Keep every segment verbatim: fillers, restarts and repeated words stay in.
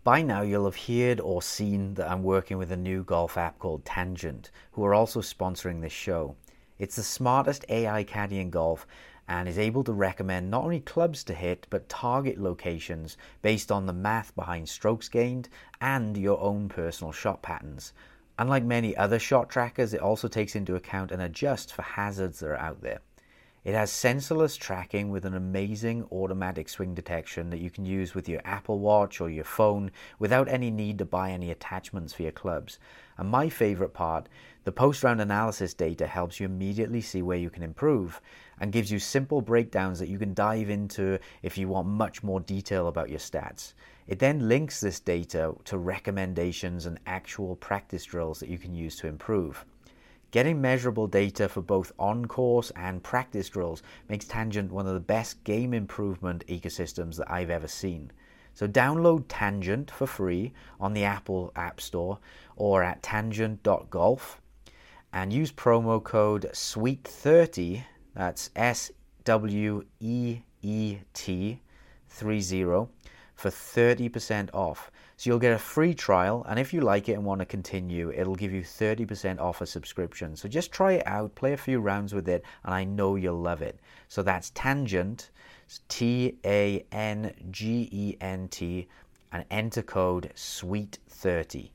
By now, you'll have heard or seen that I'm working with a new golf app called Tangent, who are also sponsoring this show. It's the smartest A I caddy in golf and is able to recommend not only clubs to hit, but target locations based on the math behind strokes gained and your own personal shot patterns. Unlike many other shot trackers, it also takes into account and adjusts for hazards that are out there. It has sensorless tracking with an amazing automatic swing detection that you can use with your Apple Watch or your phone without any need to buy any attachments for your clubs. And my favorite part, the post-round analysis data helps you immediately see where you can improve and gives you simple breakdowns that you can dive into if you want much more detail about your stats. It then links this data to recommendations and actual practice drills that you can use to improve. Getting measurable data for both on-course and practice drills makes Tangent one of the best game improvement ecosystems that I've ever seen. So download Tangent for free on the Apple App Store or at tangent dot golf and use promo code sweet thirty, that's S W E E T thirty, for thirty percent off. So you'll get a free trial, and if you like it and want to continue, it'll give you thirty percent off a subscription. So just try it out, play a few rounds with it, and I know you'll love it. So that's Tangent, T A N G E N T, and enter code sweet thirty.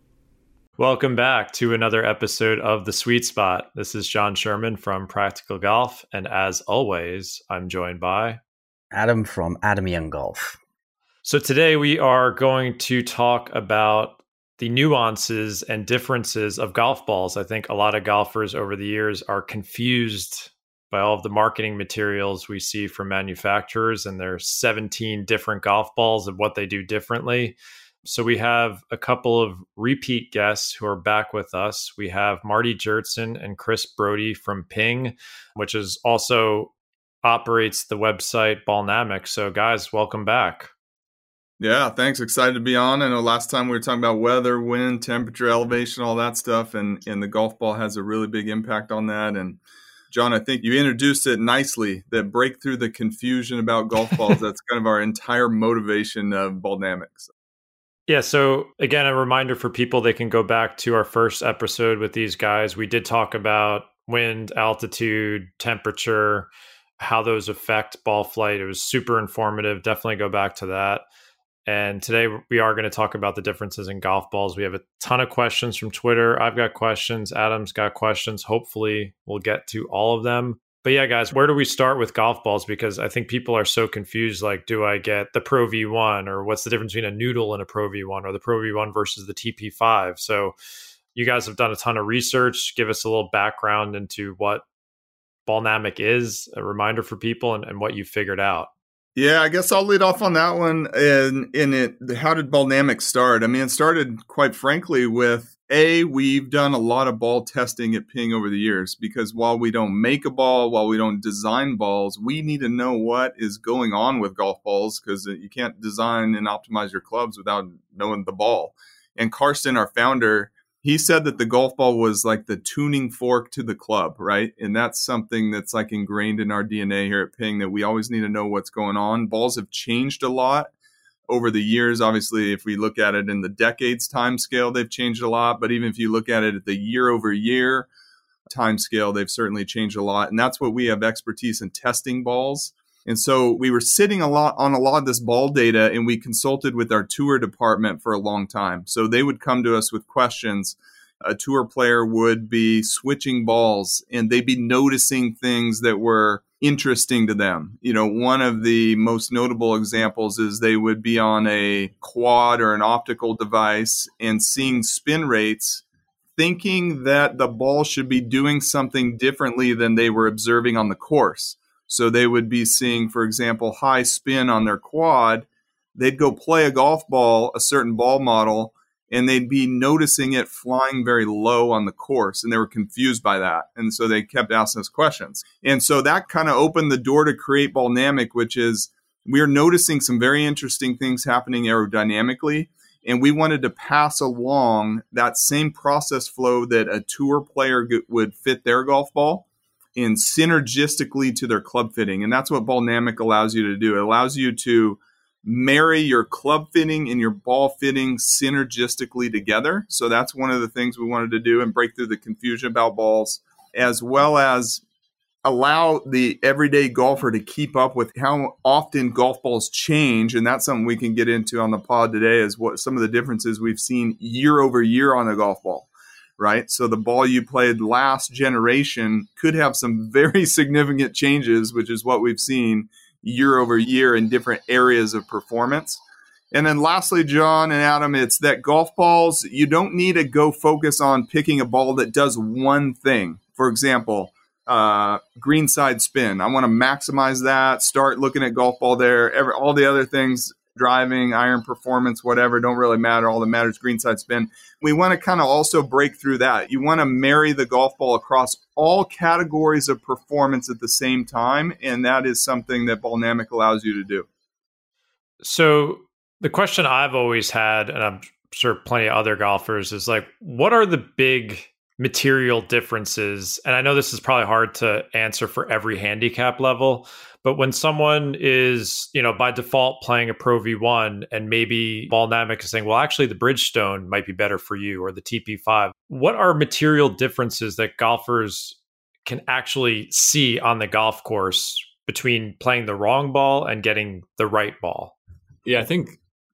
Welcome back to another episode of The Sweet Spot. This is John Sherman from Practical Golf, and as always, I'm joined by Adam from Adam Young Golf. So today we are going to talk about the nuances and differences of golf balls. I think a lot of golfers over the years are confused by all of the marketing materials we see from manufacturers, and there's seventeen different golf balls and what they do differently. So we have a couple of repeat guests who are back with us. We have Marty Jertson and Chris Brody from Ping, which is also operates the website Ballnamic. So guys, welcome back. Yeah, thanks. Excited to be on. I know last time we were talking about weather, wind, temperature, elevation, all that stuff, and, and the golf ball has a really big impact on that. And John, I think you introduced it nicely, that break through the confusion about golf balls. That's kind of our entire motivation of Ballnamic. Yeah, so again, a reminder for people, they can go back to our first episode with these guys. We did talk about wind, altitude, temperature, how those affect ball flight. It was super informative. Definitely go back to that. And today we are going to talk about the differences in golf balls. We have a ton of questions from Twitter. I've got questions. Adam's got questions. Hopefully we'll get to all of them. But yeah, guys, where do we start with golf balls? Because I think people are so confused. Like, do I get the Pro V one, or what's the difference between a noodle and a Pro V one, or the Pro V one versus the T P five? So you guys have done a ton of research. Give us a little background into what Ballnamic is, a reminder for people, and, and what you figured out. Yeah, I guess I'll lead off on that one. And in it, how did Ballnamic start? I mean, it started, quite frankly, with A, we've done a lot of ball testing at Ping over the years, because while we don't make a ball, while we don't design balls, we need to know what is going on with golf balls, because you can't design and optimize your clubs without knowing the ball. And Karsten, our founder, he said that the golf ball was like the tuning fork to the club, right? And that's something that's like ingrained in our D N A here at Ping, that we always need to know what's going on. Balls have changed a lot over the years. Obviously, if we look at it in the decades time scale, they've changed a lot. But even if you look at it at the year over year time scale, they've certainly changed a lot. And that's what we have expertise in, testing balls. And so we were sitting a lot on a lot of this ball data, and we consulted with our tour department for a long time. So they would come to us with questions. A tour player would be switching balls, and they'd be noticing things that were interesting to them. You know, one of the most notable examples is they would be on a quad or an optical device and seeing spin rates, thinking that the ball should be doing something differently than they were observing on the course. So they would be seeing, for example, high spin on their quad. They'd go play a golf ball, a certain ball model, and they'd be noticing it flying very low on the course. And they were confused by that. And so they kept asking us questions. And so that kind of opened the door to create Ballnamic, which is we are noticing some very interesting things happening aerodynamically. And we wanted to pass along that same process flow that a tour player would fit their golf ball, and synergistically to their club fitting. And that's what Ballnamic allows you to do. It allows you to marry your club fitting and your ball fitting synergistically together. So that's one of the things we wanted to do and break through the confusion about balls, as well as allow the everyday golfer to keep up with how often golf balls change. And that's something we can get into on the pod today, is what some of the differences we've seen year over year on a golf ball, right? So the ball you played last generation could have some very significant changes, which is what we've seen year over year in different areas of performance. And then lastly, John and Adam, it's that golf balls, you don't need to go focus on picking a ball that does one thing. For example, uh, greenside spin. I want to maximize that, start looking at golf ball there. Every, all the other things, driving, iron performance, whatever, don't really matter. All that matters is greenside spin. We want to kind of also break through that. You want to marry the golf ball across all categories of performance at the same time, and that is something that Ballnamic allows you to do. So the question I've always had, and I'm sure plenty of other golfers, is like, what are the big material differences? And I know this is probably hard to answer for every handicap level, but when someone is, you know, by default playing a Pro V one and maybe Ballnamic is saying, well, actually the Bridgestone might be better for you, or the T P five, what are material differences that golfers can actually see on the golf course between playing the wrong ball and getting the right ball? Yeah, I think,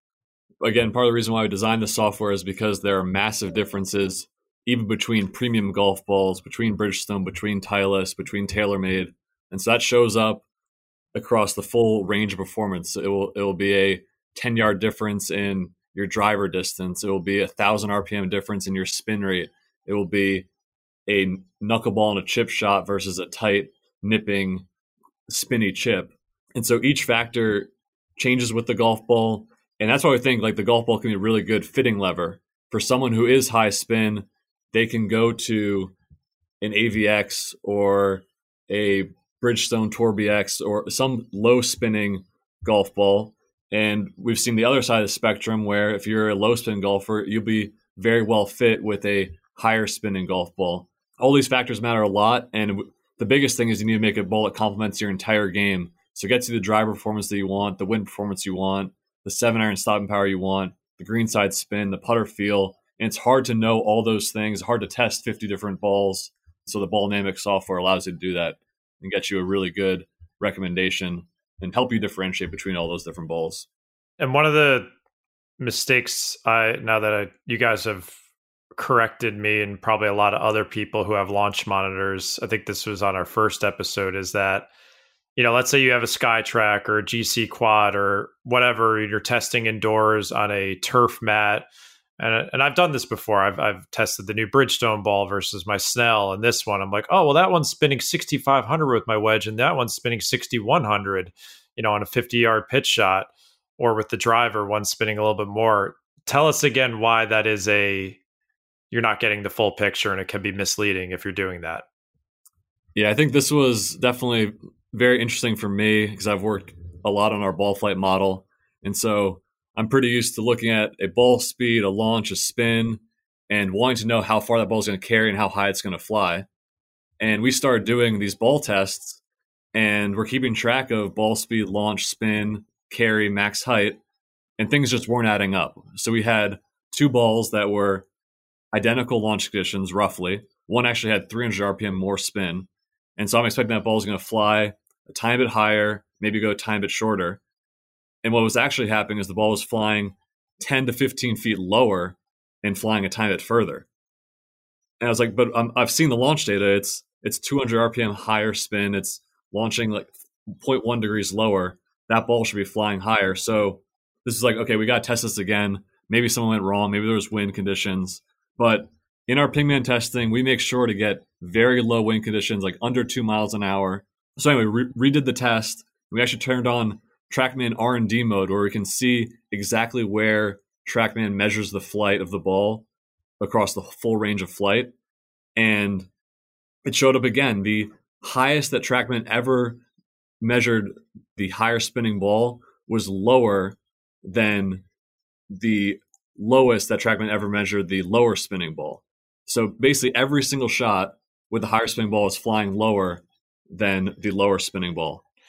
again, part of the reason why we designed the software is because there are massive differences even between premium golf balls, between Bridgestone, between Titleist, between TaylorMade. And so that shows up across the full range of performance. It will it will be a ten-yard difference in your driver distance. It will be a one thousand R P M difference in your spin rate. It will be a knuckleball and a chip shot versus a tight, nipping, spinny chip. And so each factor changes with the golf ball. And that's why we think like the golf ball can be a really good fitting lever. For someone who is high spin, they can go to an A V X or a Bridgestone Tour B X or some low spinning golf ball. And we've seen the other side of the spectrum where if you're a low spin golfer, you'll be very well fit with a higher spinning golf ball. All these factors matter a lot. And the biggest thing is you need to make a ball that complements your entire game. So it gets you the driver performance that you want, the wind performance you want, the seven iron stopping power you want, the greenside spin, the putter feel. And it's hard to know all those things, hard to test fifty different balls. So the Ballnamic software allows you to do that and get you a really good recommendation and help you differentiate between all those different balls. And one of the mistakes, I now that I, you guys have corrected me and probably a lot of other people who have launch monitors, I think this was on our first episode, is that, you know, let's say you have a SkyTrack or a G C Quad or whatever, you're testing indoors on a turf mat. And, and I've done this before. I've I've tested the new Bridgestone ball versus my Snell, and this one I'm like, oh well, that one's spinning sixty-five hundred with my wedge, and that one's spinning sixty-one hundred, you know, on a fifty-yard pitch shot, or with the driver, one's spinning a little bit more. Tell us again why that is a you're not getting the full picture, and it can be misleading if you're doing that. Yeah, I think this was definitely very interesting for me because I've worked a lot on our ball flight model, and so I'm pretty used to looking at a ball speed, a launch, a spin, and wanting to know how far that ball is going to carry and how high it's going to fly. And we started doing these ball tests, and we're keeping track of ball speed, launch, spin, carry, max height, and things just weren't adding up. So we had two balls that were identical launch conditions, roughly. One actually had three hundred R P M more spin. And so I'm expecting that ball is going to fly a tiny bit higher, maybe go a tiny bit shorter. And what was actually happening is the ball was flying ten to fifteen feet lower and flying a tiny bit further. And I was like, but um, I've seen the launch data. It's it's two hundred R P M higher spin. It's launching like zero point one degrees lower. That ball should be flying higher. So this is like, okay, we got to test this again. Maybe something went wrong. Maybe there was wind conditions. But in our Pingman testing, we make sure to get very low wind conditions, like under two miles an hour. So anyway, we re- redid the test. We actually turned on TrackMan R and D mode, where we can see exactly where TrackMan measures the flight of the ball across the full range of flight. And it showed up again. The highest that TrackMan ever measured the higher spinning ball was lower than the lowest that TrackMan ever measured the lower spinning ball. So basically every single shot with the higher spinning ball is flying lower than the lower spinning ball.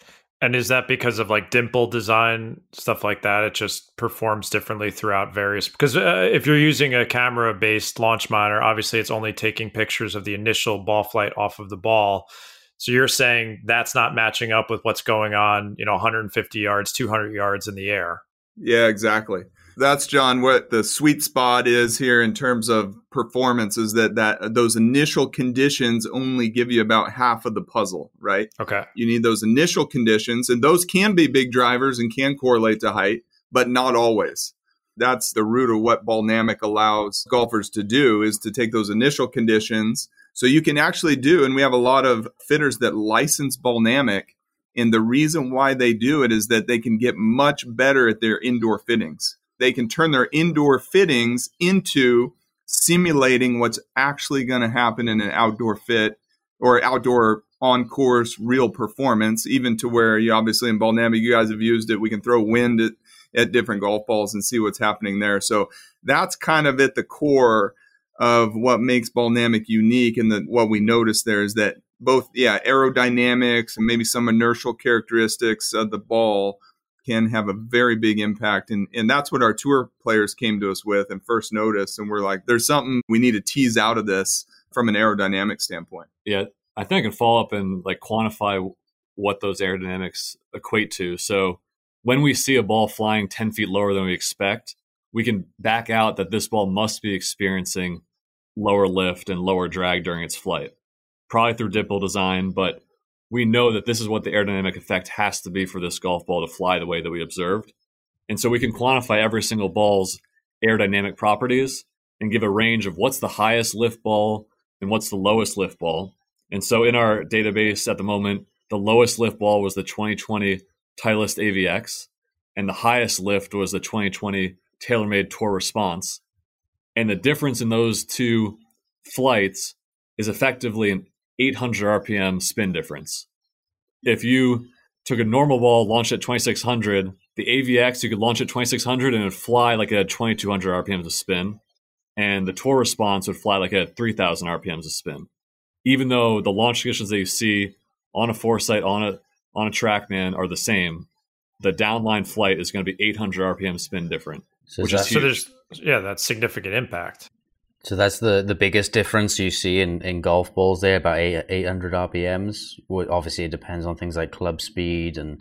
And is that because of like dimple design, stuff like that? It just performs differently throughout various, because uh, if you're using a camera based launch monitor, obviously it's only taking pictures of the initial ball flight off of the ball. So you're saying that's not matching up with what's going on, you know, one hundred fifty yards, two hundred yards in the air. Yeah, exactly. That's, John, what the sweet spot is here in terms of performance, is that, that those initial conditions only give you about half of the puzzle, right? Okay. You need those initial conditions, and those can be big drivers and can correlate to height, but not always. That's the root of what Ballnamic allows golfers to do, is to take those initial conditions. So you can actually do, and we have a lot of fitters that license Ballnamic, and the reason why they do it is that they can get much better at their indoor fittings. They can turn their indoor fittings into simulating what's actually going to happen in an outdoor fit or outdoor on-course real performance, even to where you obviously in Ballnamic, you guys have used it. We can throw wind at, at different golf balls and see what's happening there. So that's kind of at the core of what makes Ballnamic unique. And the, what we notice there is that both, yeah, aerodynamics and maybe some inertial characteristics of the ball can have a very big impact. And, and that's what our tour players came to us with and first noticed. And we're like, there's something we need to tease out of this from an aerodynamic standpoint. Yeah, I think I can follow up and like quantify what those aerodynamics equate to. So when we see a ball flying ten feet lower than we expect, we can back out that this ball must be experiencing lower lift and lower drag during its flight, probably through dimple design, but we know that this is what the aerodynamic effect has to be for this golf ball to fly the way that we observed. And so we can quantify every single ball's aerodynamic properties and give a range of what's the highest lift ball and what's the lowest lift ball. And so in our database at the moment, the lowest lift ball was the twenty twenty Titleist A V X, and the highest lift was the twenty twenty TaylorMade Tour Response. And the difference in those two flights is effectively an eight hundred R P M spin difference. If you took a normal ball, launched at twenty-six hundred, the A V X, you could launch at twenty-six hundred and it would fly like at twenty-two hundred R P Ms of spin. And the Tour Response would fly like at three thousand R P Ms of spin. Even though the launch conditions that you see on a Foresight, on a on a TrackMan are the same, the downline flight is going to be eight hundred R P M spin different. So, which is is that, So huge. there's, yeah, that's significant impact. so that's the, the biggest difference you see in, in golf balls there, about eight, eight hundred R P Ms. Well, obviously, it depends on things like club speed and,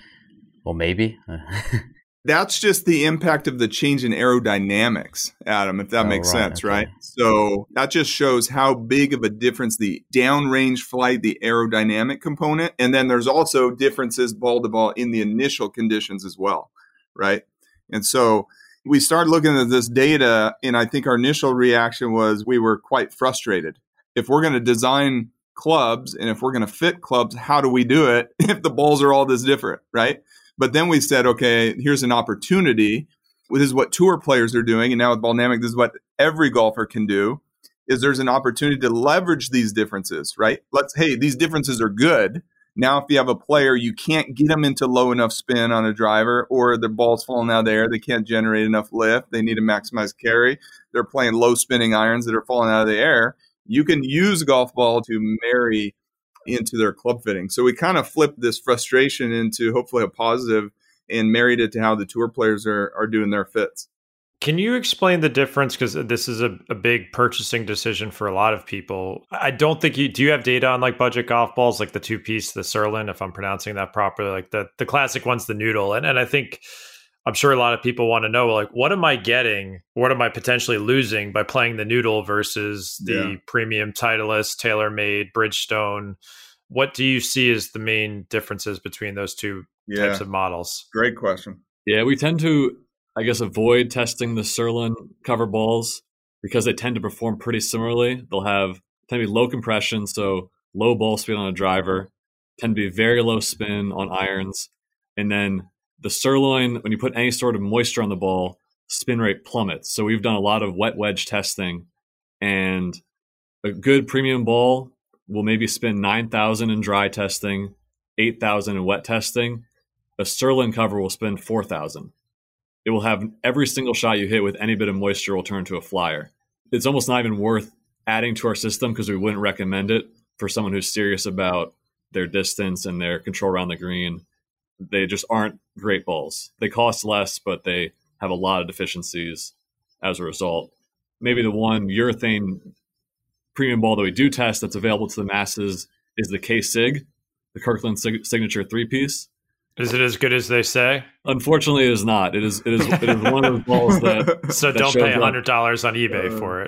or maybe. That's just the impact of the change in aerodynamics, Adam, if that Oh, makes right, sense, okay. right? So that just shows how big of a difference the downrange flight, the aerodynamic component, and then there's also differences ball to ball in the initial conditions as well, right? And so we started looking at this data, and I think our initial reaction was we were quite frustrated. If we're going to design clubs and if we're going to fit clubs, how do we do it if the balls are all this different, right? But then we said, okay, here's an opportunity. This is what tour players are doing. And now with Ballnamic, this is what every golfer can do, is there's an opportunity to leverage these differences, right? Let's, hey, these differences are good. Now, if you have a player, you can't get them into low enough spin on a driver, or the ball's falling out of the air. They can't generate enough lift. They need to maximize carry. They're playing low spinning irons that are falling out of the air. You can use a golf ball to marry into their club fitting. So we kind of flipped this frustration into hopefully a positive and married it to how the tour players are, are doing their fits. Can you explain the difference? Because this is a, a big purchasing decision for a lot of people. I don't think you, do you have data on like budget golf balls, like the two piece, the Surlyn, if I'm pronouncing that properly, like the, the classic one's the Noodle. And, and I think, I'm sure a lot of people want to know, like, what am I getting? What am I potentially losing by playing the Noodle versus the Yeah. premium Titleist, TaylorMade, Bridgestone? What do you see as the main differences between those two Yeah, types of models? great question. Yeah, we tend to, I guess, avoid testing the Surlyn cover balls because they tend to perform pretty similarly. They'll have tend to be low compression, so low ball speed on a driver, tend to be very low spin on irons, and then the Surlyn, when you put any sort of moisture on the ball, spin rate plummets. So we've done a lot of wet wedge testing, and a good premium ball will maybe spin nine thousand in dry testing, eight thousand in wet testing. A Surlyn cover will spin four thousand. It will have every single shot you hit with any bit of moisture will turn to a flyer. It's almost not even worth adding to our system because we wouldn't recommend it for someone who's serious about their distance and their control around the green. they just aren't great balls. They cost less, but they have a lot of deficiencies as a result. Maybe the one urethane premium ball that we do test that's available to the masses is the K-Sig, the Kirkland Sig- Signature three-piece. Is it as good as they say? Unfortunately, it is not. It is it is, it is one of those balls that... So that don't pay shows one hundred dollars up. on eBay Uh, for it.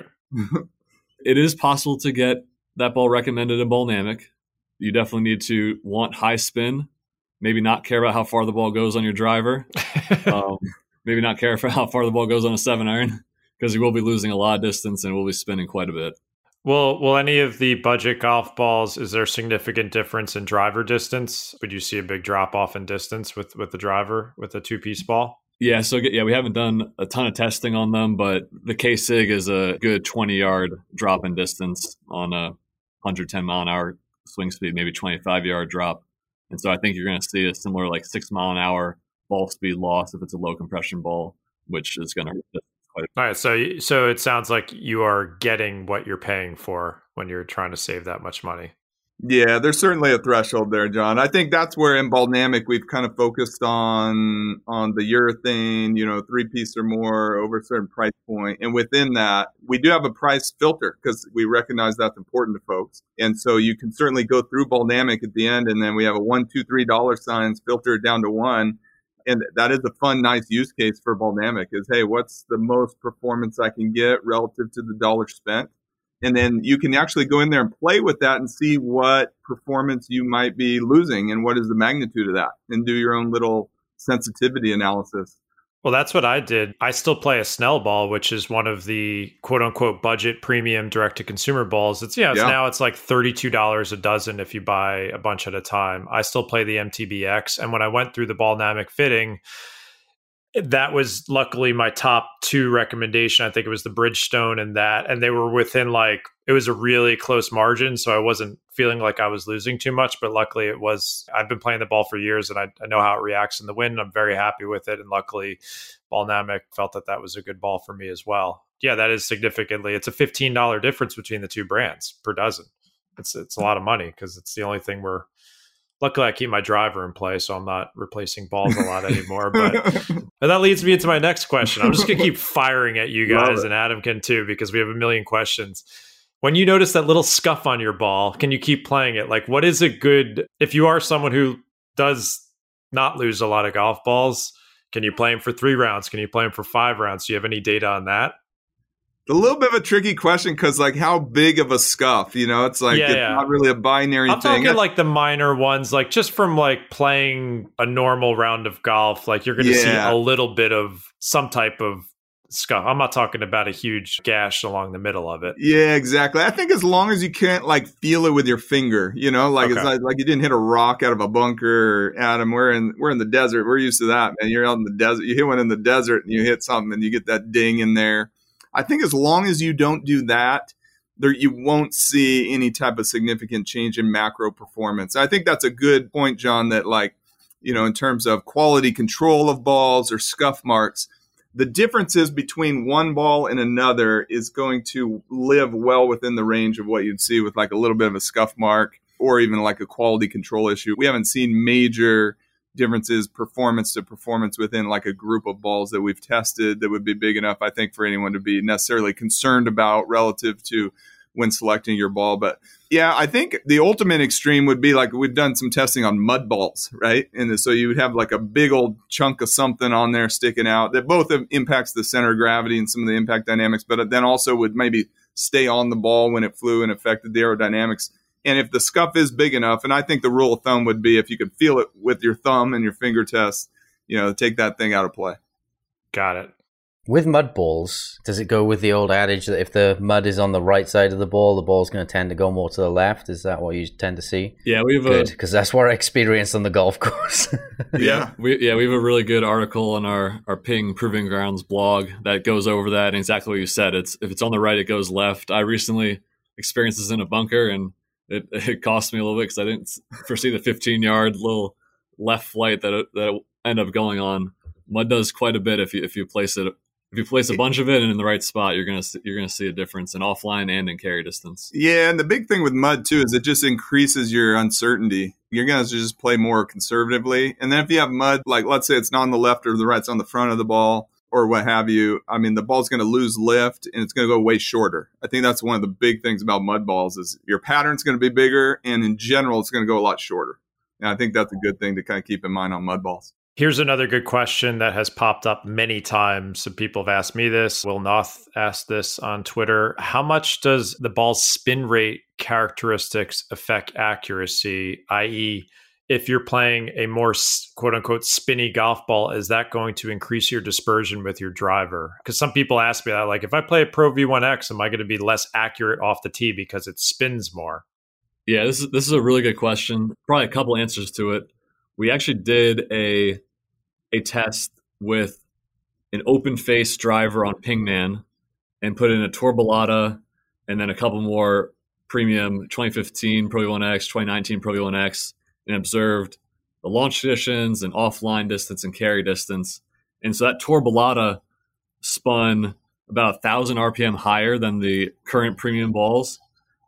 It is possible to get that ball recommended in Ballnamic. You definitely need to want high spin, maybe not care about how far the ball goes on your driver, um, maybe not care for how far the ball goes on a seven iron, because you will be losing a lot of distance and will be spinning quite a bit. Well, will any of the budget golf balls, is there significant difference in driver distance? Would you see a big drop off in distance with, with the driver, with a two-piece ball? Yeah, so yeah, we haven't done a ton of testing on them, but the K-Sig is a good twenty-yard drop in distance on a one hundred ten mile an hour swing speed, maybe twenty-five yard drop. And so I think you're going to see a similar like six mile an hour ball speed loss if it's a low compression ball, which is going to hurt quite a bit. All right, so so it sounds like you are getting what you're paying for when you're trying to save that much money. Yeah, there's certainly a threshold there, John. I think that's where in Ballnamic we've kind of focused on on the urethane, you know, three piece or more over a certain price point. And within that, we do have a price filter because we recognize that's important to folks. And so you can certainly go through Ballnamic at the end, and then we have a one, two, three dollar signs filtered down to one. And that is a fun, nice use case for Ballnamic is, hey, what's the most performance I can get relative to the dollar spent? And then you can actually go in there and play with that and see what performance you might be losing and what is the magnitude of that, and do your own little sensitivity analysis. Well, that's what I did. I still play a Snell ball, which is one of the quote unquote budget premium direct to consumer balls. It's yeah, it's Yeah. now it's like thirty-two dollars a dozen if you buy a bunch at a time. I still play the M T B X. And when I went through the Ballnamic fitting, that was luckily my top two recommendation. I think it was the Bridgestone and that, and they were within like, it was a really close margin. So I wasn't feeling like I was losing too much, but luckily it was, I've been playing the ball for years and I, I know how it reacts in the wind. I'm very happy with it. And luckily Ballnamic felt that that was a good ball for me as well. Yeah, that is significantly, it's a fifteen dollars difference between the two brands per dozen. It's, it's a lot of money because it's the only thing we're, luckily I keep my driver in play, so I'm not replacing balls a lot anymore. But and that leads me into my next question. I'm just going to keep firing at you guys, and Adam can too, because we have a million questions. When you notice that little scuff on your ball, can you keep playing it? Like, what is a good, if you are someone who does not lose a lot of golf balls, can you play them for three rounds? Can you play them for five rounds? Do you have any data on that? A little bit of a tricky question because, like, how big of a scuff? You know, it's like Yeah, it's yeah. not really a binary I'm thing. talking like the minor ones, like just from like playing a normal round of golf, like you're going to see Yeah. a little bit of some type of scuff. I'm not talking about a huge gash along the middle of it. Yeah, exactly. I think as long as you can't like feel it with your finger, you know, like it's Okay. like, like you didn't hit a rock out of a bunker. Adam, we're in we're in the desert. We're used to that, man. You're out in the desert. You hit one in the desert and you hit something and you get that ding in there. I think as long as you don't do that, there you won't see any type of significant change in macro performance. I think that's a good point, John, that like, you know, in terms of quality control of balls or scuff marks, the differences between one ball and another is going to live well within the range of what you'd see with like a little bit of a scuff mark or even like a quality control issue. We haven't seen major differences performance to performance within like a group of balls that we've tested that would be big enough, I think, for anyone to be necessarily concerned about relative to when selecting your ball. But yeah, I think the ultimate extreme would be like we've done some testing on mud balls, right? And so you would have like a big old chunk of something on there sticking out that both impacts the center of gravity and some of the impact dynamics, but then also would maybe stay on the ball when it flew and affected the aerodynamics. And if the scuff is big enough, and I think the rule of thumb would be if you could feel it with your thumb and your finger test, you know, take that thing out of play. Got it. With mud balls, does it go with the old adage that if the mud is on the right side of the ball, the ball's going to tend to go more to the left? Is that what you tend to see? Yeah, we have Good, a because that's what I experienced on the golf course. Yeah. we yeah we have a really good article on our our Ping Proving Grounds blog that goes over that, and exactly what you said. It's if it's on the right, it goes left. I recently experienced this in a bunker, and it it cost me a little bit because I didn't foresee the fifteen yard little left flight that it, that it ended up going on. Mud does quite a bit if you if you place it. If you place a bunch of it in the right spot, you're gonna see, you're gonna see a difference in offline and in carry distance. Yeah, and the big thing with mud too is it just increases your uncertainty. you're going to just play more conservatively. And then if you have mud, like let's say it's not on the left or the right, it's on the front of the ball or what have you, I mean, the ball's going to lose lift and it's going to go way shorter. I think that's one of the big things about mud balls is your pattern's going to be bigger, and in general, it's going to go a lot shorter. And I think that's a good thing to kind of keep in mind on mud balls. Here's another good question that has popped up many times. Some people have asked me this. Will Noth asked this on Twitter. How much does the ball's spin rate characteristics affect accuracy, that is, if you're playing a more quote unquote spinny golf ball, is that going to increase your dispersion with your driver? Because some people ask me that, like, if I play a Pro V one X, am I going to be less accurate off the tee because it spins more? Yeah, this is, this is a really good question. Probably a couple answers to it. We actually did a a test with an open face driver on Pingman and put in a Tourbalata and then a couple more premium twenty fifteen Pro V one X, twenty nineteen Pro V one X, and observed the launch conditions and offline distance and carry distance. And so that Tourbalata spun about a thousand R P M higher than the current premium balls.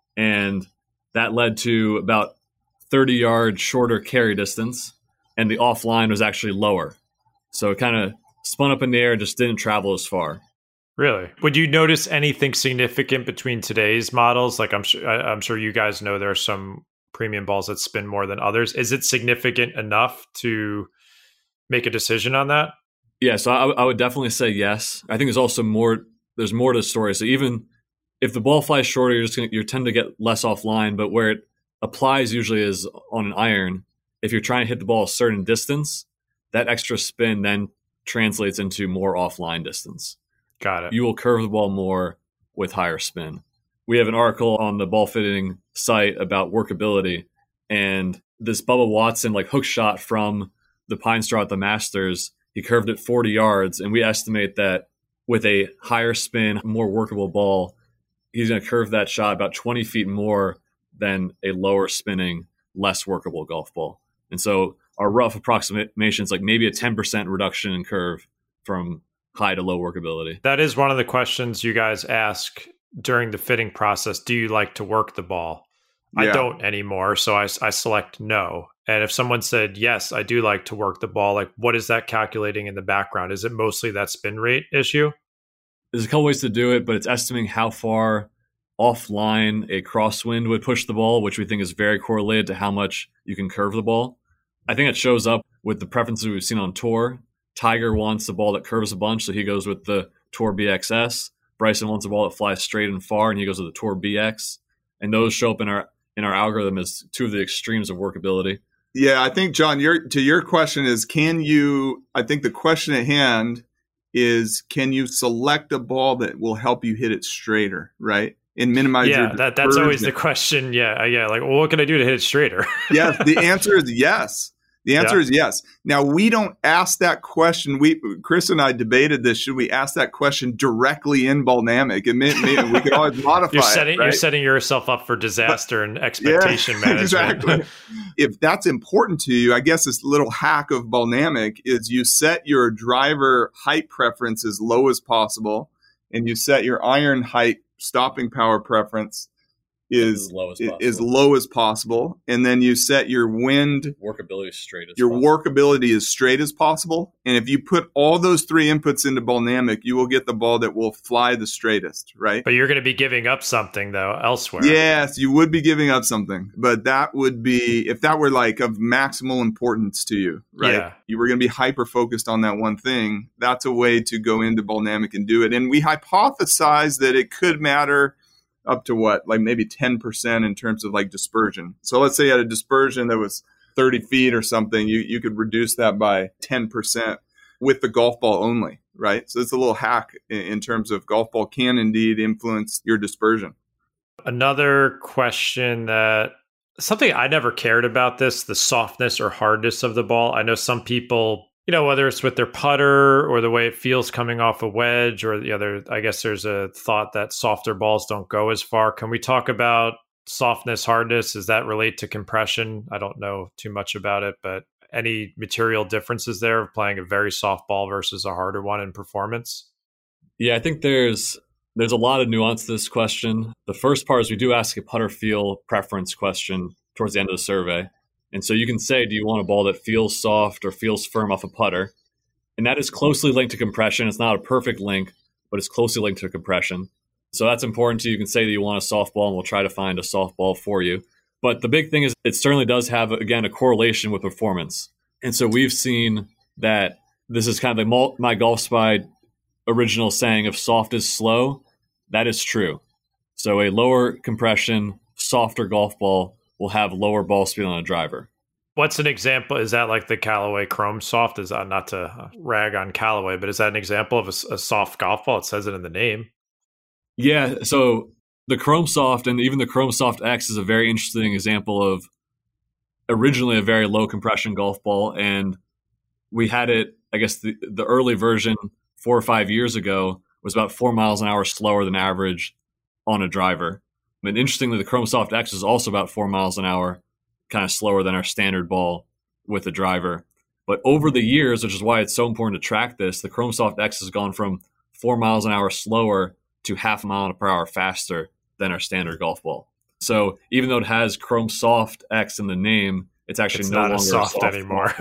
And that led to about thirty yards shorter carry distance. And the offline was actually lower. So it kind of spun up in the air, just didn't travel as far. Really? Would you notice anything significant between today's models? Like I'm sure, I'm sure you guys know there are some premium balls that spin more than others. Is it significant enough to make a decision on that? Yeah, so I, I would definitely say yes. I think there's also more. There's more to the story. So even if the ball flies shorter, you're just gonna, you tend to get less offline. But where it applies usually is on an iron. If you're trying to hit the ball a certain distance, that extra spin then translates into more offline distance. Got it. You will curve the ball more with higher spin. We have an article on the ball fitting site about workability, and this Bubba Watson like hook shot from the Pine Straw at the Masters, he curved it forty yards, and we estimate that with a higher spin, more workable ball, he's going to curve that shot about twenty feet more than a lower spinning, less workable golf ball. And so our rough approximation is like maybe a ten percent reduction in curve from high to low workability. That is one of the questions you guys ask during the fitting process. Do you like to work the ball? Yeah. I don't anymore, so I, I select no. And if someone said, yes, I do like to work the ball, like what is that calculating in the background? Is it mostly that spin rate issue? There's a couple ways to do it, but it's estimating how far offline a crosswind would push the ball, which we think is very correlated to how much you can curve the ball. I think it shows up with the preferences we've seen on tour. Tiger wants a ball that curves a bunch, so he goes with the Tour B X S. Bryson wants a ball that flies straight and far, and he goes with the Tour B X. And those show up in our in our algorithm as two of the extremes of workability. Yeah, I think, John, your to your question is, can you, I think the question at hand is, can you select a ball that will help you hit it straighter, right? And minimize yeah, your that, that's always the question. Yeah, yeah. Like, well, what can I do to hit it straighter? Yes, the answer is yes. The answer yeah. is yes. Now, we don't ask that question. We, Chris and I debated this. Should we ask that question directly in Ballnamic? And maybe, maybe we could always modify you're setting, it. Right? You're setting yourself up for disaster but, and expectation yeah, management. Exactly. If that's important to you, I guess this little hack of Ballnamic is you set your driver height preference as low as possible, and you set your iron height stopping power preference is as low as, as low as possible, and then you set your wind workability straight as your possible. workability as straight as possible. And if you put all those three inputs into Ballnamic, you will get the ball that will fly the straightest, right? But you're going to be giving up something though elsewhere. Yes, you would be giving up something, but that would be if that were like of maximal importance to you, right? Yeah. You were going to be hyper focused on that one thing. That's a way to go into Ballnamic and do it. And we hypothesize that it could matter up to what, like maybe ten percent in terms of like dispersion. So let's say you had a dispersion that was thirty feet or something, you, you could reduce that by ten percent with the golf ball only, right? So it's a little hack in, in terms of golf ball can indeed influence your dispersion. Another question that, something I never cared about this, the softness or hardness of the ball. I know some people, you know, whether it's with their putter or the way it feels coming off a wedge or the other, I guess there's a thought that softer balls don't go as far. Can we talk about softness, hardness? Does that relate to compression? I don't know too much about it, but any material differences there of playing a very soft ball versus a harder one in performance? Yeah, I think there's there's a lot of nuance to this question. The first part is we do ask a putter feel preference question towards the end of the survey. And so you can say, do you want a ball that feels soft or feels firm off a putter? And that is closely linked to compression. It's not a perfect link, but it's closely linked to compression. So that's important too. You can say that you want a soft ball, and we'll try to find a soft ball for you. But the big thing is it certainly does have, again, a correlation with performance. And so we've seen that this is kind of the My Golf Spy original saying of soft is slow. That is true. So a lower compression, softer golf ball will have lower ball speed on a driver. What's an example? Is that like the Callaway Chrome Soft? Is that, not to rag on Callaway, but is that an example of a, a soft golf ball? It says it in the name. Yeah. So the Chrome Soft and even the Chrome Soft X is a very interesting example of originally a very low compression golf ball. And we had it, I guess the, the early version four or five years ago was about four miles an hour slower than average on a driver. And interestingly, the Chrome Soft X is also about four miles an hour, kind of slower than our standard ball with a driver. But over the years, which is why it's so important to track this, the Chrome Soft X has gone from four miles an hour slower to half a mile per hour faster than our standard golf ball. So even though it has Chrome Soft X in the name, it's actually it's no not longer a soft, a soft anymore.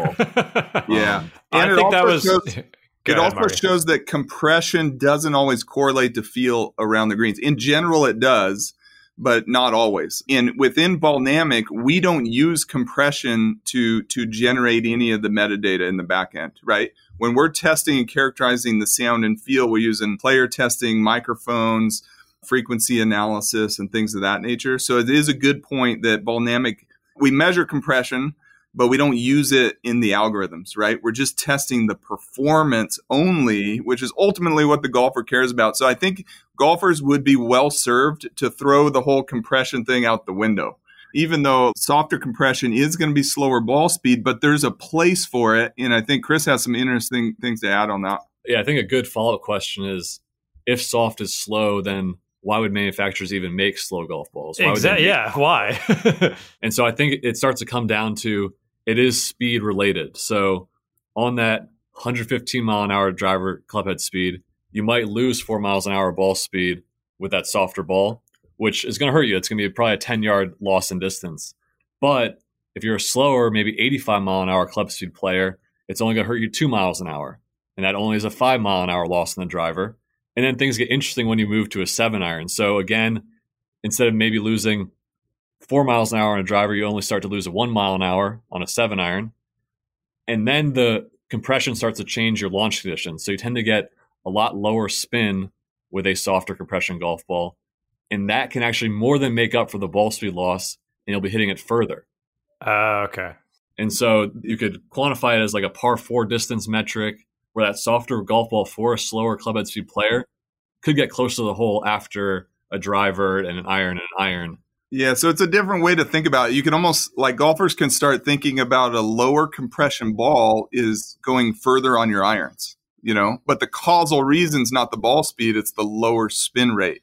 Yeah. Um, And I it think that also was... shows, Go it ahead, also Marty. shows that compression doesn't always correlate to feel around the greens. In general, it does, but not always. And within Ballnamic, we don't use compression to, to generate any of the metadata in the back end, right? When we're testing and characterizing the sound and feel, we're using player testing, microphones, frequency analysis, and things of that nature. So it is a good point that Ballnamic, we measure compression, but we don't use it in the algorithms, right? We're just testing the performance only, which is ultimately what the golfer cares about. So I think golfers would be well served to throw the whole compression thing out the window, even though softer compression is going to be slower ball speed, but there's a place for it. And I think Chris has some interesting things to add on that. Yeah, I think a good follow-up question is, if soft is slow, then why would manufacturers even make slow golf balls? Why Exactly. Yeah. Why? And so I think it starts to come down to, it is speed related. So on that one hundred fifteen mile an hour driver clubhead speed, you might lose four miles an hour ball speed with that softer ball, which is going to hurt you. It's going to be probably a ten yard loss in distance. But if you're a slower, maybe eighty-five mile an hour club speed player, it's only going to hurt you two miles an hour. And that only is a five mile an hour loss in the driver. And then things get interesting when you move to a seven iron. So again, instead of maybe losing four miles an hour on a driver, you only start to lose a one mile an hour on a seven iron. And then the compression starts to change your launch conditions. So you tend to get a lot lower spin with a softer compression golf ball. And that can actually more than make up for the ball speed loss, and you'll be hitting it further. Uh, okay. And so you could quantify it as like a par four distance metric, where that softer golf ball for a slower clubhead speed player could get close to the hole after a driver and an iron and an iron. Yeah, so it's a different way to think about it. You can almost, like golfers can start thinking about a lower compression ball is going further on your irons, you know, but the causal reason's not the ball speed, it's the lower spin rate.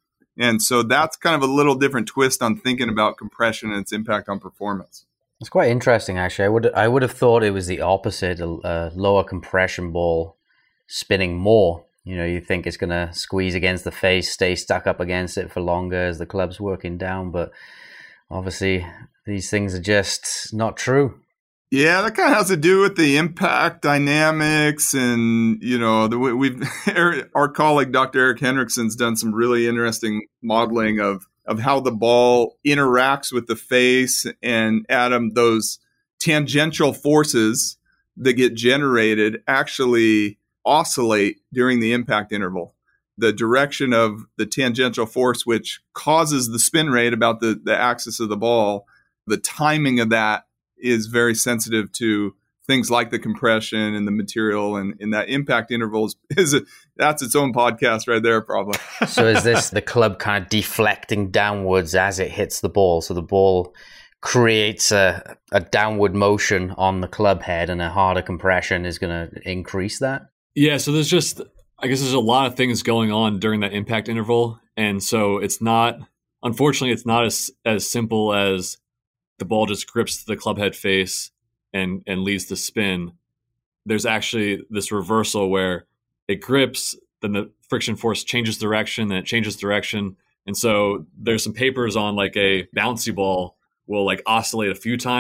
And so that's kind of a little different twist on thinking about compression and its impact on performance. It's quite interesting, actually. I would I would have thought it was the opposite, a, a lower compression ball spinning more. You know, you think it's going to squeeze against the face, stay stuck up against it for longer as the club's working down. But obviously, these things are just not true. Yeah, that kind of has to do with the impact dynamics. And, you know, the, we've our colleague, Doctor Eric Hendrickson's done some really interesting modeling of, of how the ball interacts with the face. And Adam, those tangential forces that get generated actually oscillate during the impact interval. The direction of the tangential force, which causes the spin rate about the, the axis of the ball, the timing of that is very sensitive to things like the compression and the material, and, and that impact interval is, is a, that's its own podcast right there, probably. So is this the club kind of deflecting downwards as it hits the ball? So the ball creates a, a downward motion on the club head, and a harder compression is going to increase that? Yeah, so there's just, I guess there's a lot of things going on during that impact interval. And so it's not, unfortunately, it's not as as simple as the ball just grips the club head face and, and leads the spin. There's actually this reversal where it grips, then the friction force changes direction, then it changes direction. And so there's some papers on like a bouncy ball will like oscillate a few times,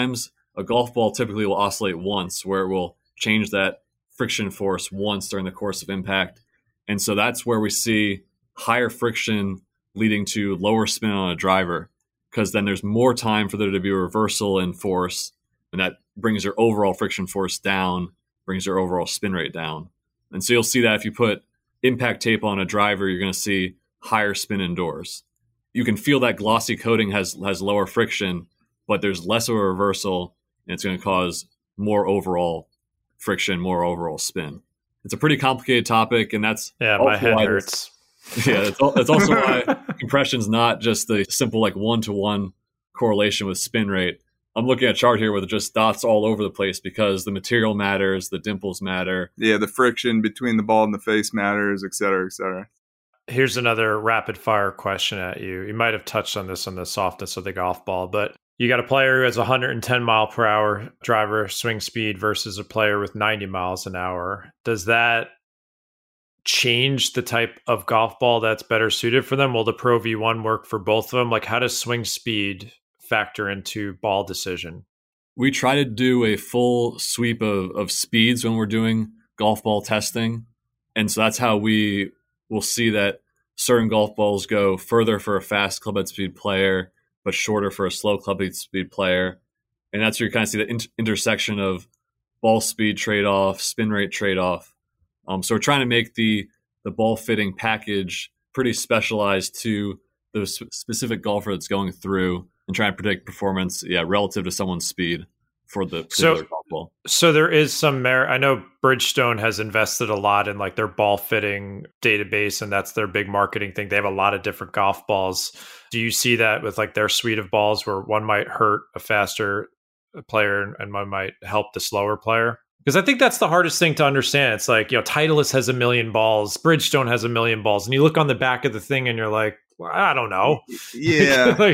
a golf ball typically will oscillate once, where it will change that friction force once during the course of impact. And so that's where we see higher friction leading to lower spin on a driver, because then there's more time for there to be a reversal in force, and that brings your overall friction force down, brings your overall spin rate down. And so you'll see that if you put impact tape on a driver, you're going to see higher spin indoors. You can feel that glossy coating has has lower friction, but there's less of a reversal, and it's going to cause more overall friction, more overall spin. It's a pretty complicated topic, and that's yeah, my head hurts. Yeah, it's, it's also why compression's not just the simple like one-to-one correlation with spin rate. I'm looking at a chart here with just dots all over the place because the material matters, the dimples matter. Yeah, the friction between the ball and the face matters, et cetera, et cetera. Here's another rapid fire question at you. You might have touched on this on the softness of the golf ball, but you got a player who has one hundred ten mile per hour driver swing speed versus a player with ninety miles an hour. Does that change the type of golf ball that's better suited for them? Will the Pro V one work for both of them? Like, how does swing speed factor into ball decision? We try to do a full sweep of, of speeds when we're doing golf ball testing. And so that's how we will see that certain golf balls go further for a fast club head speed player, but shorter for a slow club head speed player. And that's where you kind of see the in- intersection of ball speed trade-off, spin rate trade-off. Um, so we're trying to make the the ball fitting package pretty specialized to the sp- specific golfer that's going through, and trying to predict performance, yeah, relative to someone's speed for the particular so, golf ball. So there is some merit. I know Bridgestone has invested a lot in like their ball fitting database, and that's their big marketing thing. They have a lot of different golf balls. Do you see that with like their suite of balls where one might hurt a faster player and one might help the slower player? Because I think that's the hardest thing to understand. It's like, you know, Titleist has a million balls, Bridgestone has a million balls, and you look on the back of the thing and you're like, well, I don't know. Yeah. like,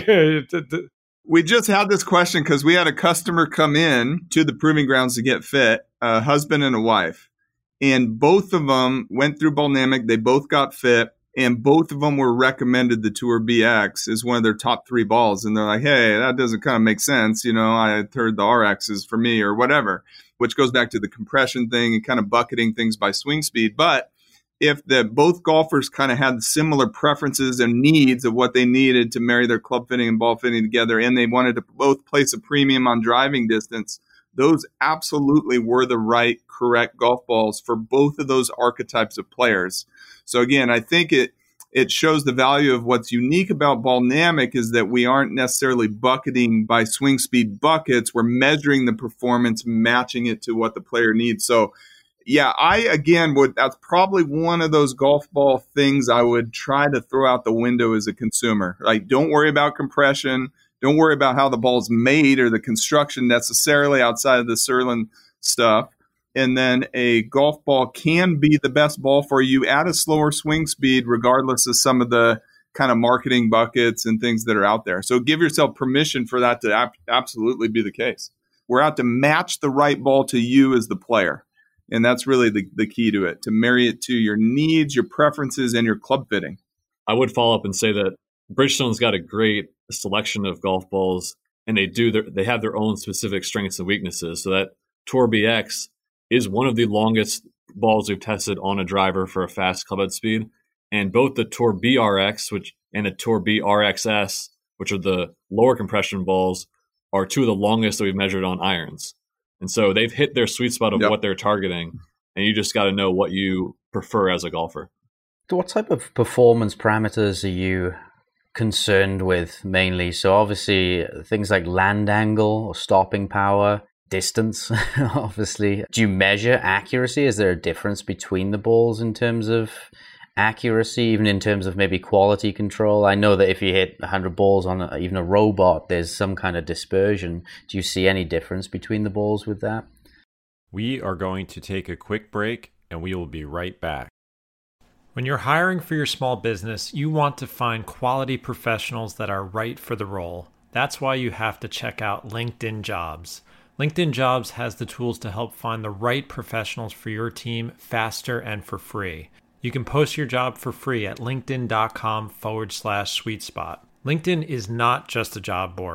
we just had this question because we had a customer come in to the proving grounds to get fit, a husband and a wife. And both of them went through Ballnamic. They both got fit. And both of them were recommended the Tour B X as one of their top three balls. And they're like, hey, that doesn't kind of make sense. You know, I heard the R X is for me or whatever, which goes back to the compression thing and kind of bucketing things by swing speed. But if the both golfers kind of had similar preferences and needs of what they needed to marry their club fitting and ball fitting together, and they wanted to both place a premium on driving distance, those absolutely were the right, correct golf balls for both of those archetypes of players. So again, I think it it shows the value of what's unique about Ballnamic is that we aren't necessarily bucketing by swing speed buckets. We're measuring the performance, matching it to what the player needs. So yeah, I, again, would, that's probably one of those golf ball things I would try to throw out the window as a consumer. Like, don't worry about compression. Don't worry about how the ball's made or the construction necessarily outside of the Surlyn stuff. And then a golf ball can be the best ball for you at a slower swing speed, regardless of some of the kind of marketing buckets and things that are out there. So give yourself permission for that to ap- absolutely be the case. We're out to match the right ball to you as the player. And that's really the, the key to it, to marry it to your needs, your preferences, and your club fitting. I would follow up and say that Bridgestone's got a great selection of golf balls, and they do their, they have their own specific strengths and weaknesses. So that Tour B X is one of the longest balls we've tested on a driver for a fast club head speed. And both the Tour B R X which and the Tour B R X S, which are the lower compression balls, are two of the longest that we've measured on irons. And so they've hit their sweet spot of yep. what they're targeting, and you just got to know what you prefer as a golfer. What type of performance parameters are you concerned with mainly? So obviously things like land angle or stopping power, distance, obviously. Do you measure accuracy? Is there a difference between the balls in terms of accuracy, even in terms of maybe quality control? I know that if you hit one hundred balls on a, even a robot, there's some kind of dispersion. Do you see any difference between the balls with that? We are going to take a quick break, and we will be right back. When you're hiring for your small business, you want to find quality professionals that are right for the role. That's why you have to check out LinkedIn Jobs. LinkedIn Jobs has the tools to help find the right professionals for your team faster and for free. You can post your job for free at linkedin.com forward slash sweet spot. LinkedIn is not just a job board.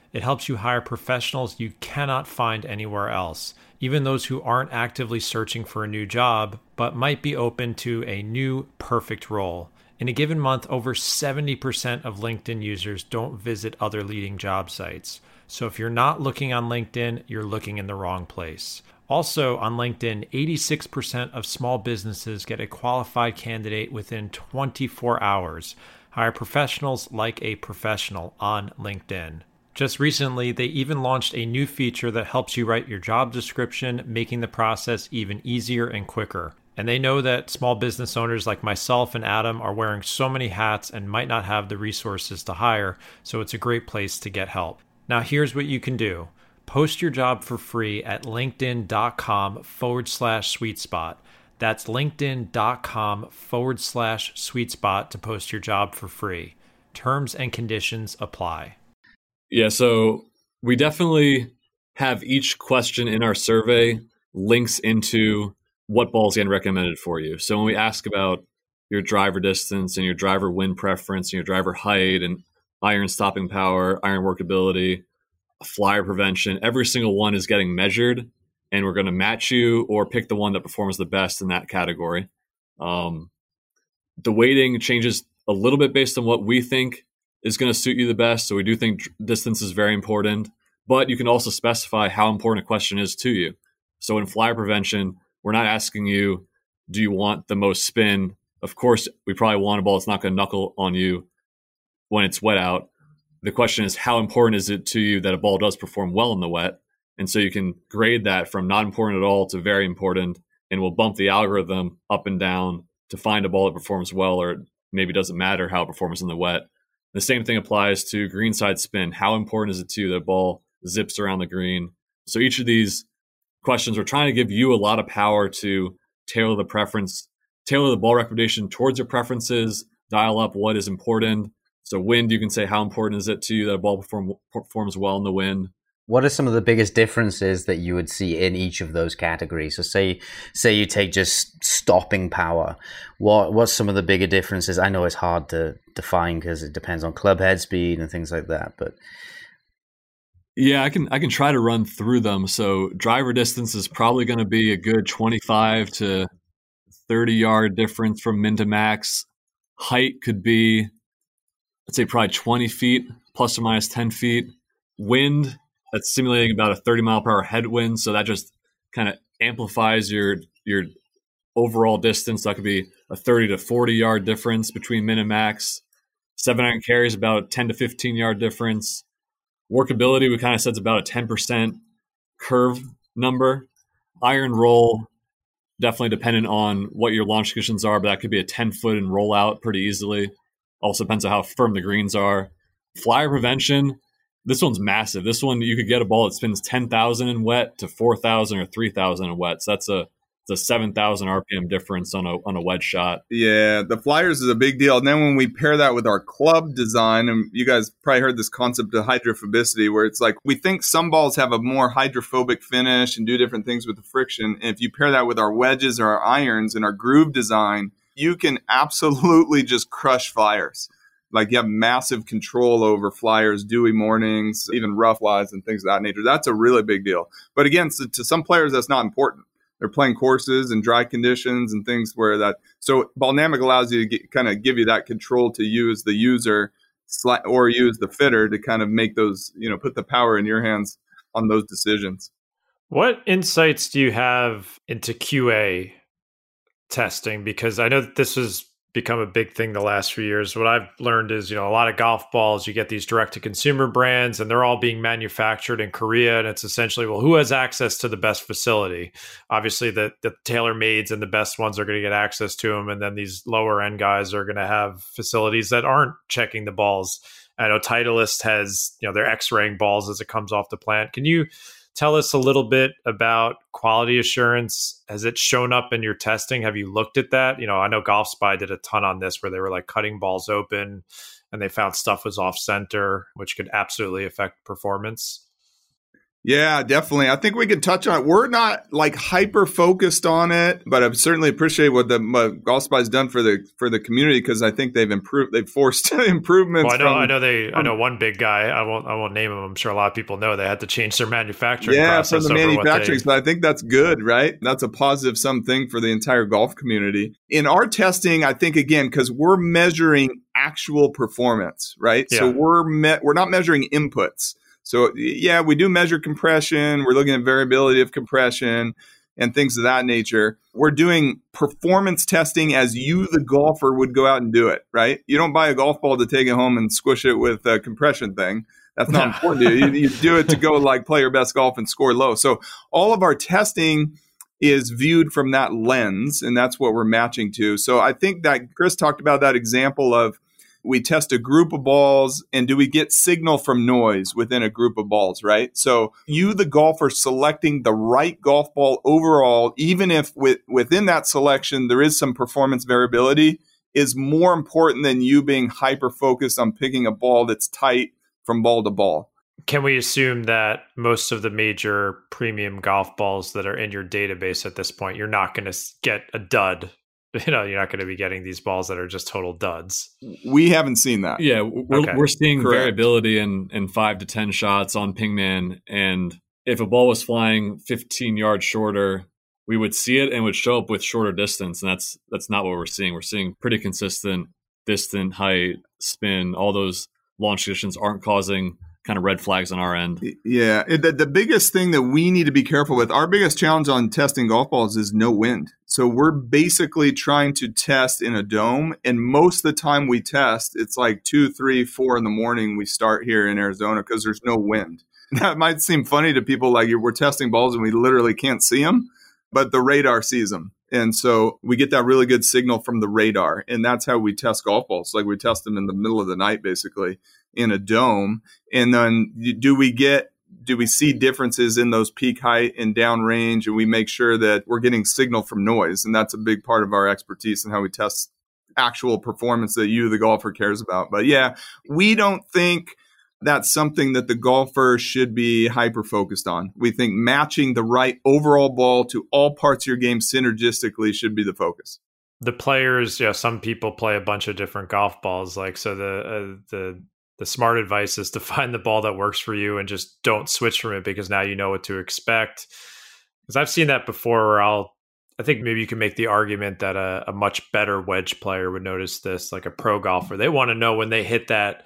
It helps you hire professionals you cannot find anywhere else, even those who aren't actively searching for a new job, but might be open to a new perfect role. In a given month, over seventy percent of LinkedIn users don't visit other leading job sites. So if you're not looking on LinkedIn, you're looking in the wrong place. Also on LinkedIn, eighty-six percent of small businesses get a qualified candidate within twenty-four hours. Hire professionals like a professional on LinkedIn. Just recently, they even launched a new feature that helps you write your job description, making the process even easier and quicker. And they know that small business owners like myself and Adam are wearing so many hats and might not have the resources to hire, so it's a great place to get help. Now here's what you can do. Post your job for free at linkedin.com forward slash sweet spot. That's linkedin.com forward slash sweet spot to post your job for free. Terms and conditions apply. Yeah, so we definitely have each question in our survey links into what ball's getting recommended for you. So when we ask about your driver distance and your driver wind preference and your driver height and iron stopping power, iron workability, flyer prevention, every single one is getting measured, and we're going to match you or pick the one that performs the best in that category. Um, the weighting changes a little bit based on what we think is going to suit you the best. So we do think distance is very important, but you can also specify how important a question is to you. So in flyer prevention, we're not asking you, do you want the most spin? Of course, we probably want a ball that's not going to knuckle on you when it's wet out. The question is, how important is it to you that a ball does perform well in the wet? And so you can grade that from not important at all to very important, and we'll bump the algorithm up and down to find a ball that performs well, or maybe doesn't matter how it performs in the wet. The same thing applies to greenside spin. How important is it to you that a ball zips around the green? So each of these questions, we're trying to give you a lot of power to tailor the preference, tailor the ball recommendation towards your preferences, dial up what is important. So wind, you can say how important is it to you that a ball perform, performs well in the wind. What are some of the biggest differences that you would see in each of those categories? So say say you take just stopping power. What what's some of the bigger differences? I know it's hard to define because it depends on club head speed and things like that, but yeah, I can I can try to run through them. So driver distance is probably going to be a good twenty-five to thirty yard difference from min to max. Height could be, let's say, probably twenty feet plus or minus ten feet. Wind, that's simulating about a thirty mile per hour headwind, so that just kind of amplifies your your overall distance. That could be a thirty to forty yard difference between min and max. Seven iron carry is about a ten to fifteen yard difference. Workability, we kind of said it's about a ten percent curve number. Iron roll, definitely dependent on what your launch conditions are, but that could be a ten foot and roll out pretty easily. Also depends on how firm the greens are. Flyer prevention, this one's massive. This one, you could get a ball that spins ten thousand in wet to four thousand or three thousand in wet. So that's a the seven thousand R P M difference on a on a wedge shot. Yeah, the flyers is a big deal. And then when we pair that with our club design, and you guys probably heard this concept of hydrophobicity, where it's like we think some balls have a more hydrophobic finish and do different things with the friction. And if you pair that with our wedges or our irons and our groove design, you can absolutely just crush flyers. Like you have massive control over flyers, dewy mornings, even rough lies and things of that nature. That's a really big deal. But again, so to some players, that's not important. They're playing courses and dry conditions and things where that. So Ballnamic allows you to get, kind of give you that control to use the user or use the fitter to kind of make those, you know, put the power in your hands on those decisions. What insights do you have into Q A testing? Because I know that this has become a big thing the last few years. What I've learned is, you know, a lot of golf balls, you get these direct to consumer brands and they're all being manufactured in Korea. And it's essentially, well, who has access to the best facility? Obviously the, the tailor-mades and the best ones are going to get access to them. And then these lower end guys are going to have facilities that aren't checking the balls. I know Titleist has, you know, they're x-raying balls as it comes off the plant. Can you tell us a little bit about quality assurance? Has it shown up in your testing? Have you looked at that? You know, I know GolfSpy did a ton on this where they were like cutting balls open and they found stuff was off center, which could absolutely affect performance. Yeah, definitely. I think we could touch on it. We're not like hyper focused on it, but I certainly appreciate what the what Golf Spy has done for the for the community, because I think they've improved. They've forced improvements. Well, I know, from, I know they. from, I know one big guy. I won't. I won't name him. I'm sure a lot of people know they had to change their manufacturing. Yeah, process from the over manufacturing. what they, but I think that's good, right? That's a positive something for the entire golf community. In our testing, I think again because we're measuring actual performance, right? Yeah. So we're me- we're not measuring inputs. So yeah, we do measure compression. We're looking at variability of compression and things of that nature. We're doing performance testing as you, the golfer, would go out and do it, right? You don't buy a golf ball to take it home and squish it with a compression thing. That's not important to you. you. You do it to go like play your best golf and score low. So all of our testing is viewed from that lens, and that's what we're matching to. So I think that Chris talked about that example of we test a group of balls, and do we get signal from noise within a group of balls, right? So you, the golfer, selecting the right golf ball overall, even if with, within that selection there is some performance variability, is more important than you being hyper-focused on picking a ball that's tight from ball to ball. Can we assume that most of the major premium golf balls that are in your database at this point, you're not going to get a dud? You know, you're not going to be getting these balls that are just total duds. We haven't seen that. Yeah, we're, Okay. we're seeing Correct. variability in, in five to ten shots on Pingman. And if a ball was flying fifteen yards shorter, we would see it and would show up with shorter distance. And that's that's not what we're seeing. We're seeing pretty consistent distant, height, spin. All those launch conditions aren't causing kind of red flags on our end. Yeah. It, the, the biggest thing that we need to be careful with, our biggest challenge on testing golf balls is no wind. So we're basically trying to test in a dome. And most of the time we test, it's like two, three, four in the morning we start here in Arizona because there's no wind. That might seem funny to people, like we're testing balls and we literally can't see them, but the radar sees them. And so we get that really good signal from the radar. And that's how we test golf balls. Like we test them in the middle of the night, basically in a dome. And then do we get, do we see differences in those peak height and down range? And we make sure that we're getting signal from noise. And that's a big part of our expertise and how we test actual performance that you, the golfer, cares about. But yeah, we don't think that's something that the golfer should be hyper focused on. We think matching the right overall ball to all parts of your game synergistically should be the focus. The players, yeah, some people play a bunch of different golf balls. Like, so the uh, the the smart advice is to find the ball that works for you and just don't switch from it, because now you know what to expect. Because I've seen that before where I'll, I think maybe you can make the argument that a, a much better wedge player would notice this, like a pro golfer. They want to know when they hit that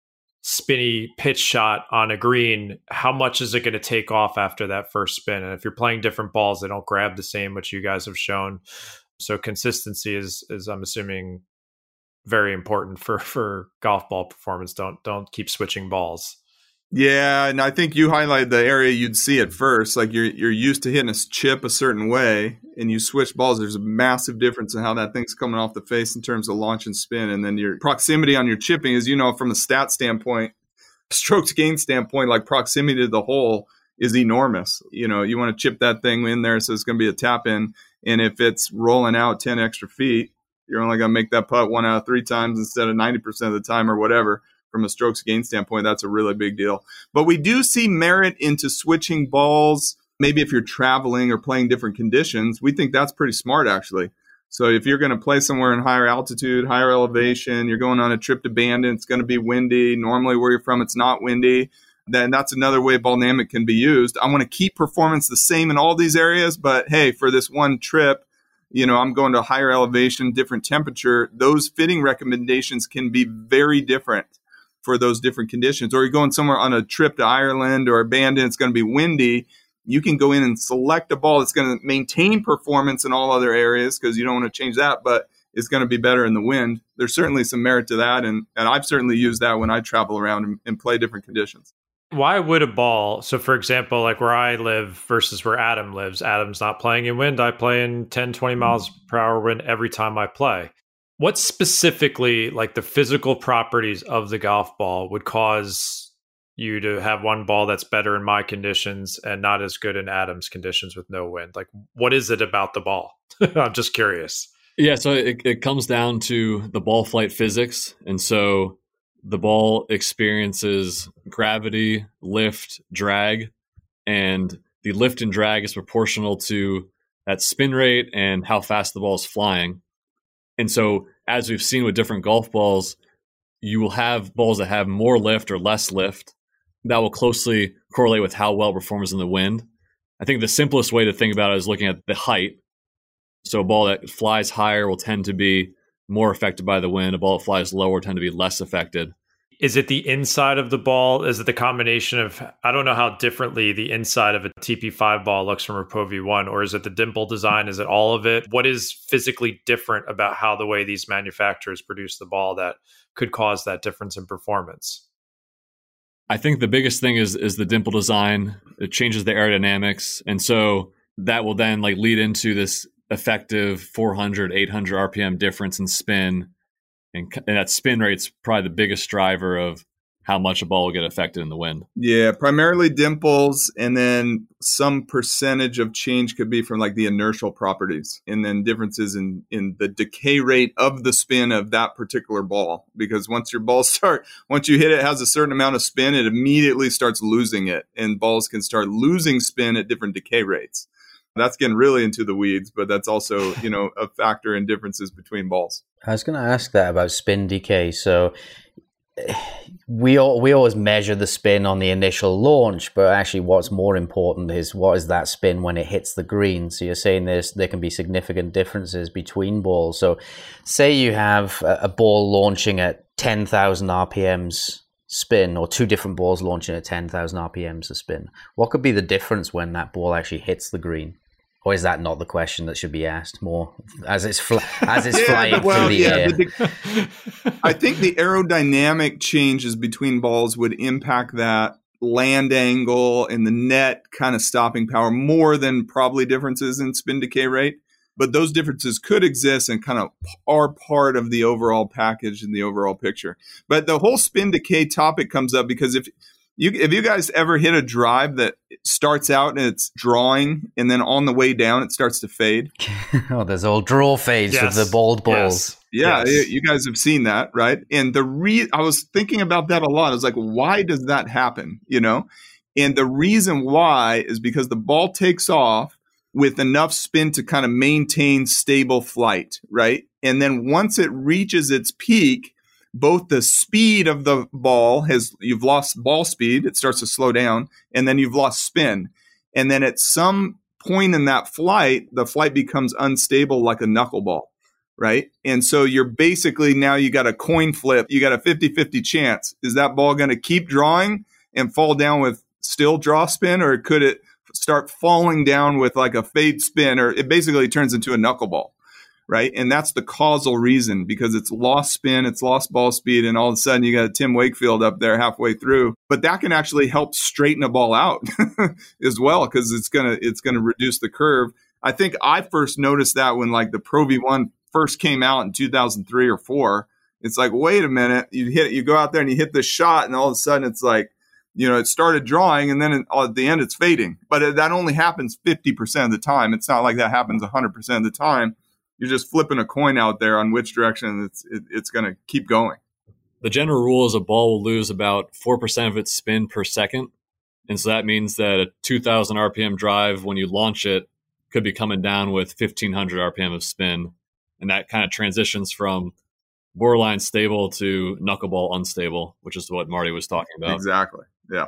spinny pitch shot on a green, how much is it going to take off after that first spin? And if you're playing different balls, they don't grab the same, which you guys have shown. So consistency is, is I'm assuming, very important for, for golf ball performance. Don't don't keep switching balls. Yeah, and I think you highlighted the area you'd see at first. Like you're you're used to hitting a chip a certain way, and you switch balls. There's a massive difference in how that thing's coming off the face in terms of launch and spin. And then your proximity on your chipping, as you know, from a stat standpoint, strokes gain standpoint, like proximity to the hole is enormous. You know, you want to chip that thing in there, so it's going to be a tap in. And if it's rolling out ten extra feet, you're only going to make that putt one out of three times instead of ninety percent of the time or whatever. From a strokes gain standpoint, that's a really big deal. But we do see merit into switching balls. Maybe if you're traveling or playing different conditions, we think that's pretty smart, actually. So if you're going to play somewhere in higher altitude, higher elevation, you're going on a trip to Bandon, it's going to be windy. Normally where you're from, it's not windy. Then that's another way Ballnamic can be used. I want to keep performance the same in all these areas, but hey, for this one trip, you know, I'm going to higher elevation, different temperature. Those fitting recommendations can be very different for those different conditions. Or you're going somewhere on a trip to Ireland or Bandon, it's going to be windy. You can go in and select a ball that's going to maintain performance in all other areas because you don't want to change that, but it's going to be better in the wind. There's certainly some merit to that. And, and I've certainly used that when I travel around and, and play different conditions. Why would a ball, so for example, like where I live versus where Adam lives, Adam's not playing in wind. I play in ten, twenty miles per hour wind every time I play. What specifically, like the physical properties of the golf ball, would cause you to have one ball that's better in my conditions and not as good in Adam's conditions with no wind? Like, what is it about the ball? I'm just curious. Yeah, so it, it comes down to the ball flight physics. And so the ball experiences gravity, lift, drag and the lift and drag is proportional to that spin rate and how fast the ball is flying. And so, as we've seen with different golf balls, you will have balls that have more lift or less lift. That will closely correlate with how well it performs in the wind. I think the simplest way to think about it is looking at the height. So a ball that flies higher will tend to be more affected by the wind. A ball that flies lower tend to be less affected. Is it the inside of the ball? Is it the combination of, I don't know how differently the inside of a T P five ball looks from a Pro V one, or is it the dimple design? Is it all of it? What is physically different about how the way these manufacturers produce the ball that could cause that difference in performance? I think the biggest thing is is the dimple design. It changes the aerodynamics. And so that will then like lead into this effective four hundred, eight hundred R P M difference in spin. And, and that spin rate's probably the biggest driver of how much a ball will get affected in the wind. Yeah, primarily dimples, and then some percentage of change could be from like the inertial properties, and then differences in, in the decay rate of the spin of that particular ball. Because once your ball start, once you hit it, it has a certain amount of spin, it immediately starts losing it, and balls can start losing spin at different decay rates. That's getting really into the weeds, but that's also, you know, a factor in differences between balls. I was going to ask that about spin decay. So we all, we always measure the spin on the initial launch, but actually what's more important is what is that spin when it hits the green. So you're saying there's, there can be significant differences between balls. So say you have a, a ball launching at ten thousand R P Ms spin, or two different balls launching at ten thousand R P Ms a spin. What could be the difference when that ball actually hits the green? Or is that not the question that should be asked more as it's fl- as it's yeah, flying well, through the yeah, air? The, I think the aerodynamic changes between balls would impact that land angle and the net kind of stopping power more than probably differences in spin decay rate. But those differences could exist and kind of are part of the overall package and the overall picture. But the whole spin decay topic comes up because if You, have you guys ever hit a drive that starts out and it's drawing, and then on the way down it starts to fade? Oh, there's all draw fades yes. with the bald balls. Yes. Yeah, yes. you guys have seen that, right? And the re- I was thinking about that a lot. I was like, why does that happen? You know, and the reason why is because the ball takes off with enough spin to kind of maintain stable flight, right? And then once it reaches its peak, both the speed of the ball has, you've lost ball speed, it starts to slow down, and then you've lost spin. And then at some point in that flight, the flight becomes unstable like a knuckleball, right? And so you're basically, now you got a coin flip, you got a fifty-fifty chance. Is that ball going to keep drawing and fall down with still draw spin, or could it start falling down with like a fade spin, or it basically turns into a knuckleball? Right. And that's the causal reason, because it's lost spin, it's lost ball speed, and all of a sudden you got a Tim Wakefield up there halfway through. But that can actually help straighten a ball out as well, because it's gonna it's gonna reduce the curve. I think I first noticed that when like the Pro V one first came out in two thousand three or four. It's like, wait a minute, you hit you go out there and you hit the shot, and all of a sudden it's like, you know, it started drawing, and then at the end it's fading. But that only happens fifty percent of the time. It's not like that happens one hundred percent of the time. You're just flipping a coin out there on which direction it's it, it's going to keep going. The general rule is a ball will lose about four percent of its spin per second. And so that means that a two thousand R P M drive, when you launch it, could be coming down with fifteen hundred R P M of spin. And that kind of transitions from borderline stable to knuckleball unstable, which is what Marty was talking about. Exactly. Yeah.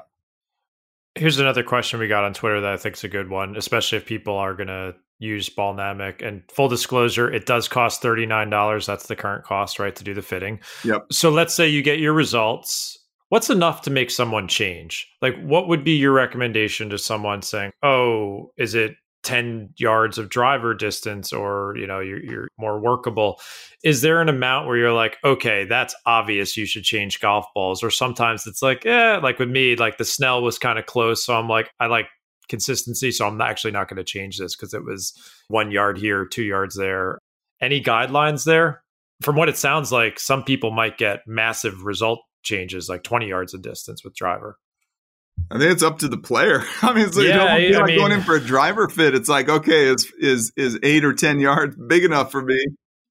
Here's another question we got on Twitter that I think is a good one, especially if people are going to use Ballnamic. And full disclosure, it does cost thirty-nine dollars. That's the current cost, right, to do the fitting. Yep. So let's say you get your results. What's enough to make someone change? Like, what would be your recommendation to someone saying, oh, is it ten yards of driver distance, or, you know, you're, you're more workable? Is there an amount where you're like, okay, that's obvious, you should change golf balls? Or sometimes it's like, yeah, like with me, like the Snell was kind of close. So I'm like, I like consistency. So I'm actually not going to change this because it was one yard here, two yards there. Any guidelines there? From what it sounds like, some people might get massive result changes, like twenty yards of distance with driver. I think it's up to the player. I mean, it's like, yeah, you know, I like mean, going in for a driver fit. It's like, okay, is is is eight or ten yards big enough for me?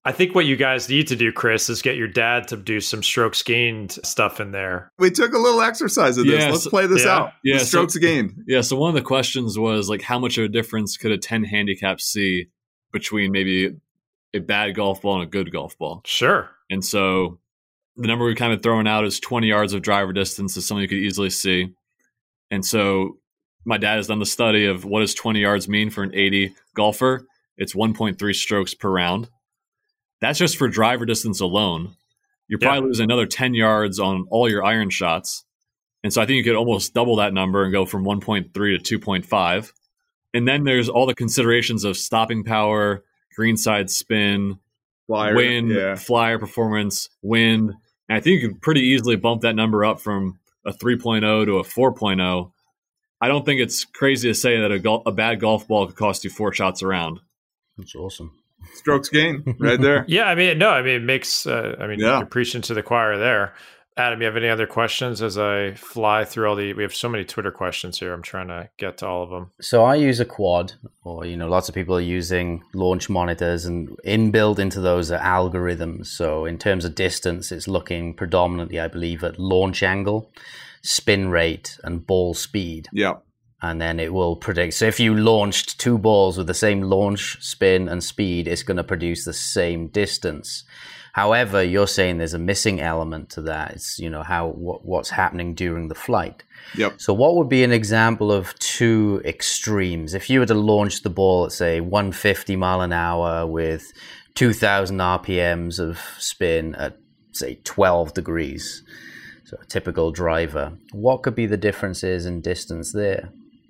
I think what you guys need to do, Chris, is get your dad to do some strokes gained stuff in there. We took a little exercise of this. Yeah, Let's so- play this yeah, out. yeah, The strokes so- gained. Yeah, so one of the questions was like, how much of a difference could a ten handicap see between maybe a bad golf ball and a good golf ball? Sure. And so the number we've kind of thrown out is twenty yards of driver distance is something you could easily see. And so my dad has done the study of what does twenty yards mean for an eighty golfer. It's one point three strokes per round. That's just for driver distance alone. You're probably Yeah. losing another ten yards on all your iron shots. And so I think you could almost double that number and go from one point three to two point five. And then there's all the considerations of stopping power, greenside spin, Flyer. wind, Yeah. flyer performance, wind. And I think you can pretty easily bump that number up from a three point oh to a four point oh. I don't think it's crazy to say that a, gol- a bad golf ball could cost you four shots around. That's awesome. Strokes gained right there. Yeah, I mean, no, I mean, it makes, uh, I mean, Yeah. you're preaching to the choir there. Adam, you have any other questions as I fly through all the, we have so many Twitter questions here. I'm trying to get to all of them. So I use a quad, or, you know, lots of people are using launch monitors, and inbuilt into those are algorithms. So in terms of distance, it's looking predominantly, I believe, at launch angle, spin rate, and ball speed. Yeah. And then it will predict. So if you launched two balls with the same launch, spin, and speed, it's going to produce the same distance. However, you're saying there's a missing element to that. It's, you know, how what, what's happening during the flight. Yep. So what would be an example of two extremes? If you were to launch the ball at, say, one hundred fifty mile an hour with two thousand R P Ms of spin at, say, twelve degrees, so a typical driver, what could be the differences in distance there?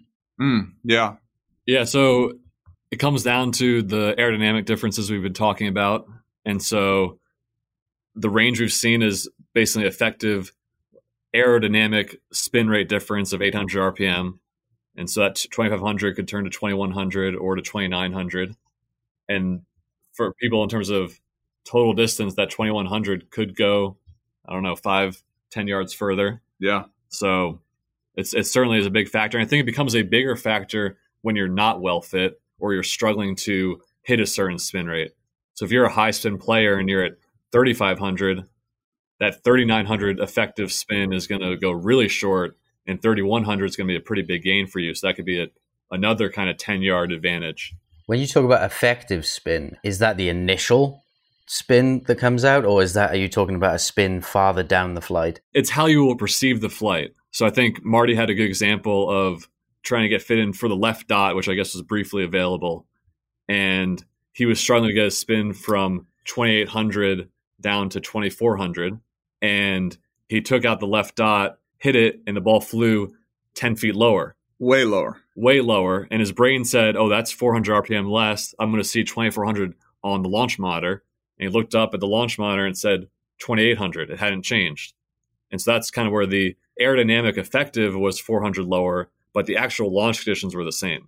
Mm, yeah. Yeah, so it comes down to the aerodynamic differences we've been talking about. And so the range we've seen is basically effective aerodynamic spin rate difference of eight hundred R P M. And so that twenty-five hundred could turn to twenty-one hundred or to twenty-nine hundred. And for people in terms of total distance, that twenty-one hundred could go, I don't know, five, ten yards further. Yeah. So it's it certainly is a big factor. And I think it becomes a bigger factor when you're not well fit or you're struggling to hit a certain spin rate. So if you're a high spin player and you're at thirty-five hundred, that thirty-nine hundred effective spin is going to go really short, and thirty-one hundred is going to be a pretty big gain for you. So that could be a, another kind of ten yard advantage. When you talk about effective spin, is that the initial spin that comes out, or is that, are you talking about a spin farther down the flight? It's how you will perceive the flight. So I think Marty had a good example of trying to get fit in for the left dot, which I guess was briefly available. And he was struggling to get a spin from twenty-eight hundred down to twenty-four hundred. And he took out the left dot, hit it, and the ball flew ten feet lower. Way lower. Way lower. And his brain said, oh, that's four hundred R P M less. I'm going to see twenty-four hundred on the launch monitor. And he looked up at the launch monitor and said twenty-eight hundred. It hadn't changed. And so that's kind of where the aerodynamic effective was four hundred lower, but the actual launch conditions were the same.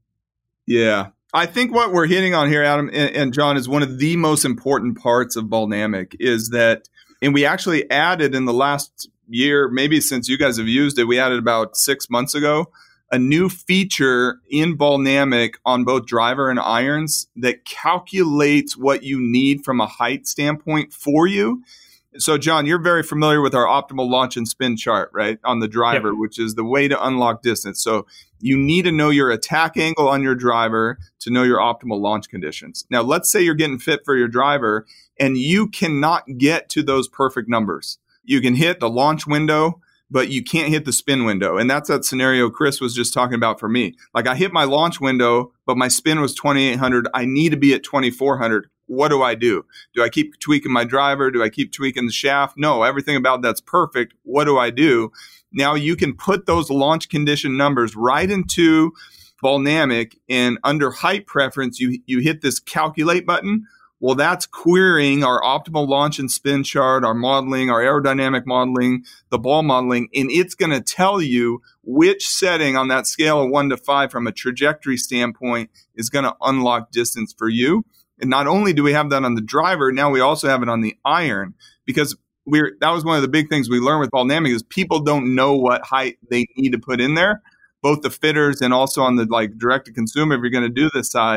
Yeah. I think what we're hitting on here, Adam and, and John, is one of the most important parts of Ballnamic is that, and we actually added in the last year, maybe since you guys have used it, we added about six months ago, a new feature in Ballnamic on both driver and irons that calculates what you need from a height standpoint for you. So, John, you're very familiar with our optimal launch and spin chart, right, on the driver, Yep. which is the way to unlock distance. So you need to know your attack angle on your driver to know your optimal launch conditions. Now, let's say you're getting fit for your driver and you cannot get to those perfect numbers. You can hit the launch window, but you can't hit the spin window. And that's that scenario Chris was just talking about for me. Like, I hit my launch window, but my spin was twenty-eight hundred. I need to be at twenty-four hundred. What do I do? Do I keep tweaking my driver? Do I keep tweaking the shaft? No, everything about that's perfect. What do I do? Now you can put those launch condition numbers right into Ballnamic, and under height preference, you, you hit this calculate button. Well, that's querying our optimal launch and spin chart, our modeling, our aerodynamic modeling, the ball modeling, and it's going to tell you which setting on that scale of one to five from a trajectory standpoint is going to unlock distance for you. And not only do we have that on the driver, now we also have it on the iron, because we're that was one of the big things we learned with Ballnamic is people don't know what height they need to put in there, both the fitters and also on the like direct to consumer if you're going to do this side.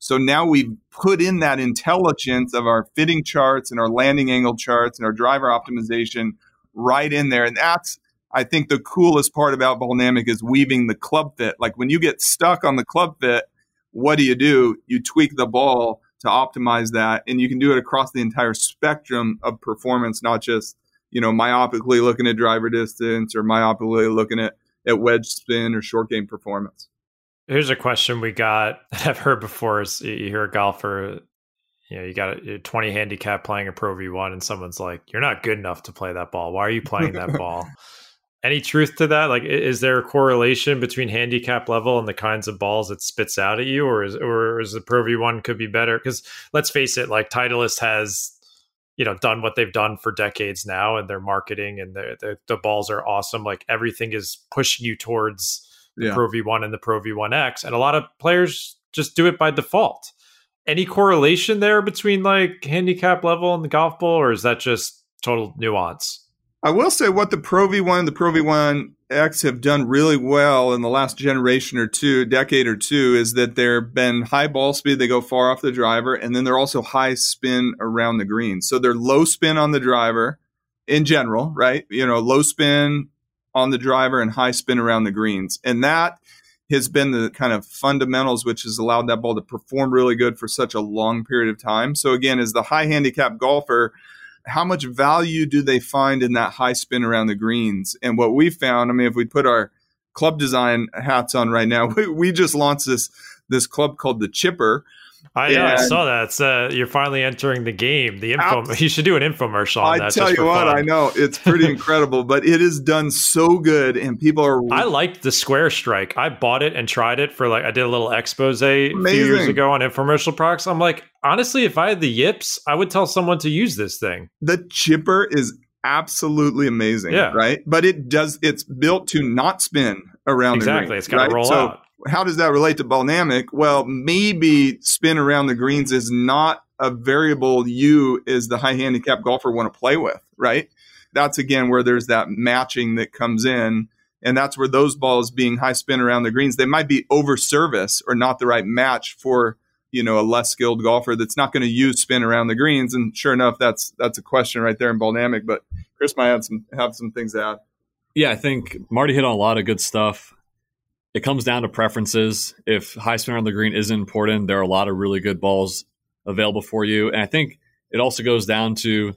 So now we've put in that intelligence of our fitting charts and our landing angle charts and our driver optimization right in there. And that's, I think, the coolest part about Ballnamic is weaving the club fit. Like when you get stuck on the club fit, what do you do? You tweak the ball to optimize that. And you can do it across the entire spectrum of performance, not just, you know, myopically looking at driver distance or myopically looking at, at wedge spin or short game performance. Here's a question we got that I've heard before is you hear a golfer, you know, you got a twenty handicap playing a Pro V one and someone's like, you're not good enough to play that ball. Why are you playing that ball? Any truth to that? Like, is there a correlation between handicap level and the kinds of balls it spits out at you? Or is, or is the Pro V one could be better? Because let's face it, like Titleist has, you know, done what they've done for decades now and their marketing and the, the, the balls are awesome. Like everything is pushing you towards the yeah. Pro V one and the Pro V one X. And a lot of players just do it by default. Any correlation there between like handicap level and the golf ball, or is that just total nuance? I will say what the Pro V one and the Pro V one X have done really well in the last generation or two, decade or two, is that they've been high ball speed. They go far off the driver, and then they're also high spin around the green. So they're low spin on the driver in general, right? You know, low spin on the driver and high spin around the greens. And that has been the kind of fundamentals which has allowed that ball to perform really good for such a long period of time. So again, as the high handicap golfer, how much value do they find in that high spin around the greens? And what we found, I mean, if we put our club design hats on right now, we, we just launched this this club called the Chipper. I know, I saw that. It's, uh, you're finally entering the game. The info, abs- you should do an infomercial on I that. I tell just you what, fun. I know it's pretty incredible, but it is done so good, and people are. I liked the Square Strike. I bought it and tried it for like I did a little expose a few years ago on infomercial products. I'm like, honestly, if I had the yips, I would tell someone to use this thing. The Chipper is absolutely amazing, yeah. right? But it does. It's built to not spin around exactly. the green. It's got to right? roll so, out. How does that relate to Ballnamic? Well, maybe spin around the greens is not a variable you as the high handicap golfer want to play with, right? That's again where there's that matching that comes in. And that's where those balls being high spin around the greens, they might be over service or not the right match for, you know, a less skilled golfer that's not going to use spin around the greens. And sure enough, that's that's a question right there in Ballnamic. But Chris might have some have some things to add. Yeah, I think Marty hit on a lot of good stuff. It comes down to preferences. If high spin on the green isn't important, there are a lot of really good balls available for you. And I think it also goes down to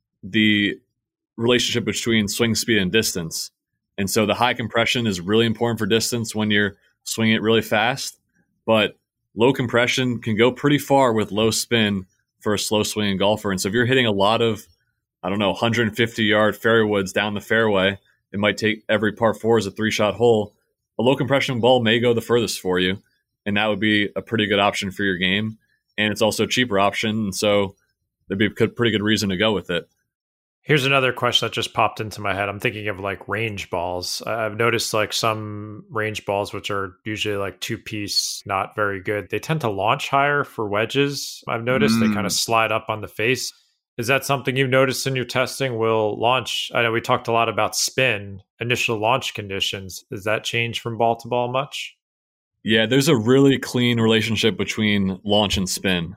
the relationship between swing speed and distance. And so the high compression is really important for distance when you're swinging it really fast. But low compression can go pretty far with low spin for a slow swinging golfer. And so if you're hitting a lot of, I don't know, one hundred fifty yard fairway woods down the fairway, it might take every par four as a three shot hole. A low compression ball may go the furthest for you, and that would be a pretty good option for your game. And it's also a cheaper option, and so there'd be a pretty good reason to go with it. Here's another question that just popped into my head. I'm thinking of like range balls. I've noticed like some range balls, which are usually like two piece, not very good. They tend to launch higher for wedges. I've noticed mm. they kind of slide up on the face. Is that something you've noticed in your testing will launch? I know we talked a lot about spin, initial launch conditions. Does that change from ball to ball much? Yeah, there's a really clean relationship between launch and spin.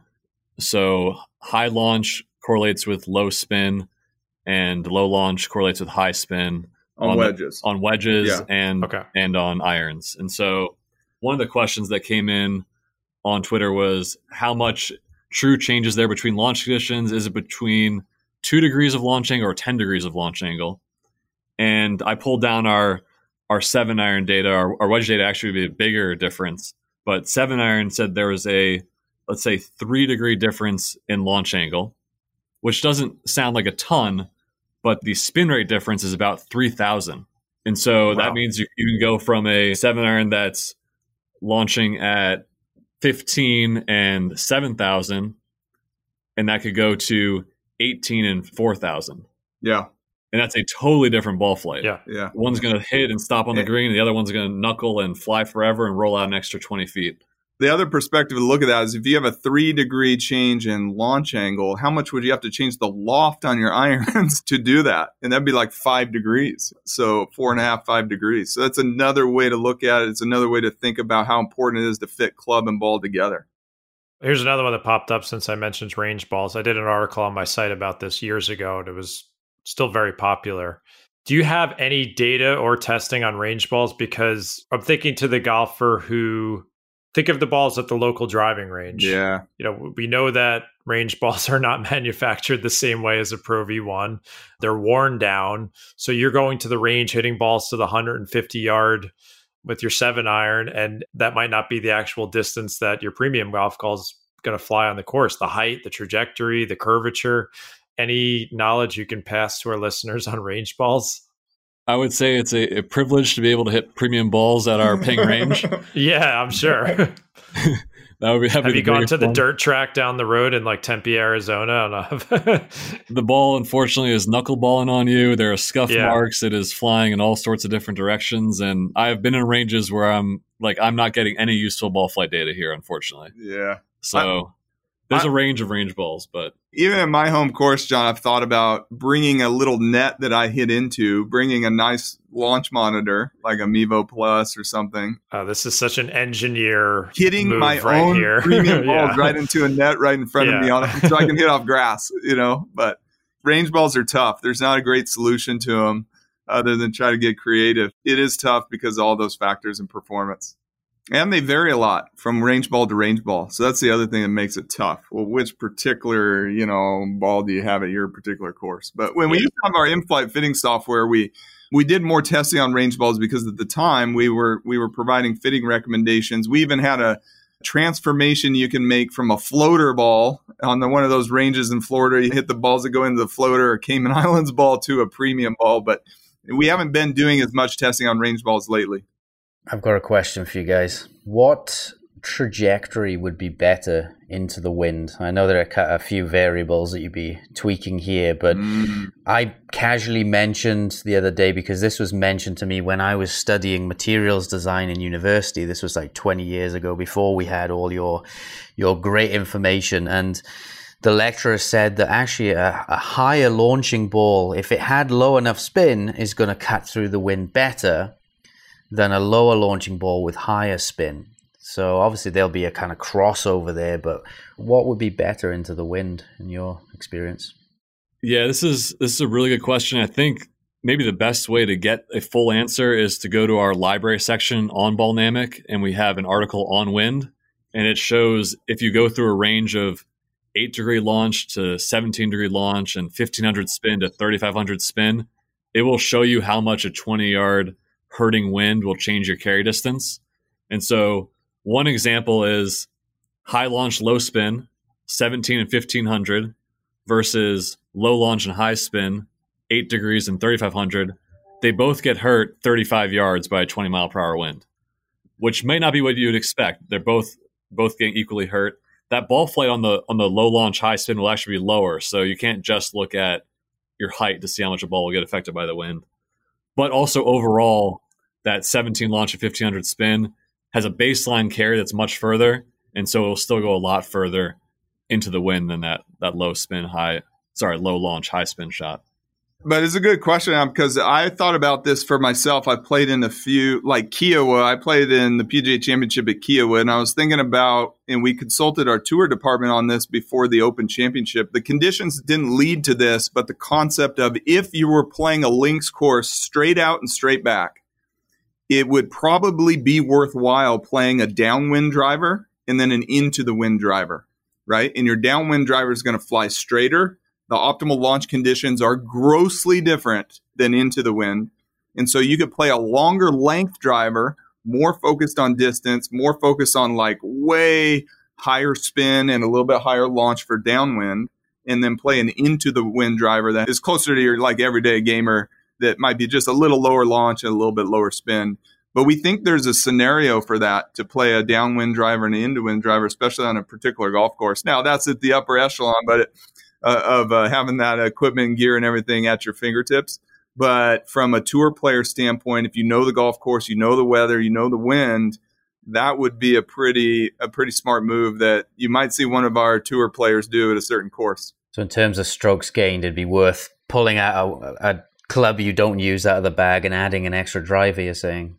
So high launch correlates with low spin, and low launch correlates with high spin on, on wedges, the, on wedges, yeah. and okay. and on irons. And so one of the questions that came in on Twitter was how much true changes there between launch conditions. Is it between two degrees of launch angle or ten degrees of launch angle? And I pulled down our our seven iron data. Our, our wedge data actually would be a bigger difference, but seven iron said there was a, let's say, three degree difference in launch angle, which doesn't sound like a ton, but the spin rate difference is about three thousand. And so wow. that means you, you can go from a seven iron that's launching at fifteen and seven thousand, and that could go to eighteen and four thousand. Yeah. And that's a totally different ball flight. Yeah. Yeah. One's going to hit and stop on the green, and the other one's going to knuckle and fly forever and roll out an extra twenty feet. The other perspective to look at that is if you have a three degree change in launch angle, how much would you have to change the loft on your irons to do that? And that'd be like five degrees. So four and a half, five degrees. So that's another way to look at it. It's another way to think about how important it is to fit club and ball together. Here's another one that popped up since I mentioned range balls. I did an article on my site about this years ago, and it was still very popular. Do you have any data or testing on range balls? Because I'm thinking to the golfer who think of the balls at the local driving range. Yeah. You know, we know that range balls are not manufactured the same way as a Pro V one. They're worn down. So you're going to the range hitting balls to the one hundred fifty yard with your seven iron, and that might not be the actual distance that your premium golf ball is going to fly on the course. The height, the trajectory, the curvature. Any knowledge you can pass to our listeners on range balls? I would say it's a, a privilege to be able to hit premium balls at our ping range. Yeah, I'm sure. that would be, Have you gone to the one. dirt track down the road in like Tempe, Arizona? The ball, unfortunately, is knuckleballing on you. There are scuff yeah. marks. It is flying in all sorts of different directions. And I've been in ranges where I'm like, I'm not getting any useful ball flight data here, unfortunately. Yeah. So I, there's I, a range of range balls, but even at my home course, John, I've thought about bringing a little net that I hit into, bringing a nice launch monitor like a Mevo Plus or something. Oh, this is such an engineer hitting move my right own here. premium yeah. balls right into a net right in front yeah. of me on it, so I can hit off grass, you know. But range balls are tough. There's not a great solution to them other than try to get creative. It is tough because of all those factors in performance. And they vary a lot from range ball to range ball. So that's the other thing that makes it tough. Well, which particular, you know, ball do you have at your particular course? But when we used to have our in-flight fitting software, we we did more testing on range balls because at the time we were we were providing fitting recommendations. We even had a transformation you can make from a floater ball on the, one of those ranges in Florida. You hit the balls that go into the floater or Cayman Islands ball to a premium ball. But we haven't been doing as much testing on range balls lately. I've got a question for you guys. What trajectory would be better into the wind? I know there are a few variables that you'd be tweaking here, but mm. I casually mentioned the other day, because this was mentioned to me when I was studying materials design in university. This was like twenty years ago, before we had all your your great information. And the lecturer said that actually a, a higher launching ball, if it had low enough spin, is going to cut through the wind better than a lower launching ball with higher spin. So obviously there'll be a kind of crossover there, but what would be better into the wind in your experience? Yeah, this is this is a really good question. I think maybe the best way to get a full answer is to go to our library section on Ballnamic, and we have an article on wind, and it shows if you go through a range of eight degree launch to seventeen degree launch and fifteen hundred spin to thirty-five hundred spin, it will show you how much a twenty yard hurting wind will change your carry distance. And so one example is high launch, low spin, seventeen and fifteen hundred versus low launch and high spin, eight degrees and thirty-five hundred. They both get hurt thirty-five yards by a twenty mile per hour wind, which may not be what you would expect. They're both both getting equally hurt. That ball flight on the on the low launch, high spin will actually be lower. So you can't just look at your height to see how much a ball will get affected by the wind. But also overall, that seventeen launch and fifteen hundred spin has a baseline carry that's much further, and so it'll still go a lot further into the wind than that that low spin, high, sorry, low launch, high spin shot. But it's a good question, because I thought about this for myself. I played in a few, like Kiowa. I played in the P G A Championship at Kiowa, and I was thinking about, and we consulted our tour department on this before the Open Championship. The conditions didn't lead to this, but the concept of if you were playing a links course straight out and straight back, it would probably be worthwhile playing a downwind driver and then an into the wind driver, right? And your downwind driver is going to fly straighter. The optimal launch conditions are grossly different than into the wind. And so you could play a longer length driver, more focused on distance, more focused on like way higher spin and a little bit higher launch for downwind, and then play an into the wind driver that is closer to your like everyday gamer that might be just a little lower launch and a little bit lower spin. But we think there's a scenario for that, to play a downwind driver and an into wind driver, especially on a particular golf course. Now, that's at the upper echelon but it, uh, of uh, having that equipment, gear, and everything at your fingertips. But from a tour player standpoint, if you know the golf course, you know the weather, you know the wind, that would be a pretty a pretty smart move that you might see one of our tour players do at a certain course. So in terms of strokes gained, it'd be worth pulling out a, a club you don't use out of the bag and adding an extra driver, you're saying?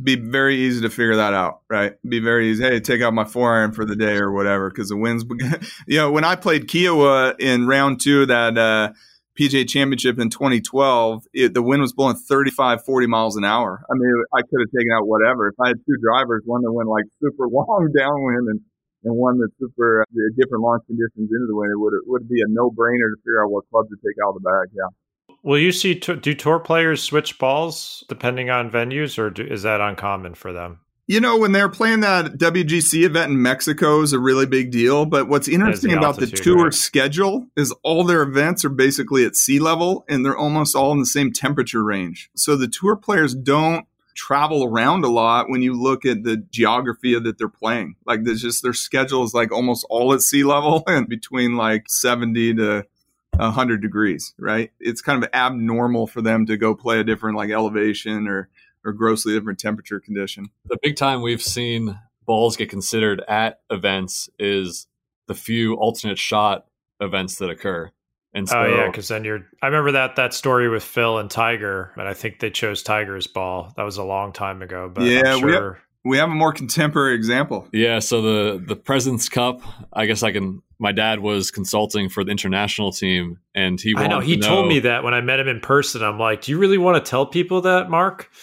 be very easy to figure that out, right? Be very easy. Hey, take out my four iron for the day or whatever, because the wind's, you know, when I played Kiowa in round two of that uh, P G A Championship in twenty twelve, it, the wind was blowing thirty-five, forty miles an hour. I mean, I could have taken out whatever. If I had two drivers, one that went like super long downwind and, and one that's super uh, different launch conditions into the wind, it would, it would be a no-brainer to figure out what club to take out of the bag, yeah. Will you see, t- do tour players switch balls depending on venues, or do, is that uncommon for them? You know, when they're playing that W G C event in Mexico is a really big deal. But what's interesting the about the altitude, tour right? schedule is all their events are basically at sea level, and they're almost all in the same temperature range. So the tour players don't travel around a lot when you look at the geography that they're playing. Like, there's just their schedule is like almost all at sea level and between like seventy to one hundred degrees, right? It's kind of abnormal for them to go play a different like elevation or or grossly different temperature condition. The big time we've seen balls get considered at events is the few alternate shot events that occur. And so, oh yeah, because then you're. I remember that that story with Phil and Tiger, and I think they chose Tiger's ball. That was a long time ago, but yeah, I'm sure. we have, we have a more contemporary example. Yeah, so the the President's Cup. I guess I can. My dad was consulting for the international team, and he. I know he to told know, me that when I met him in person. I'm like, do you really want to tell people that, Mark?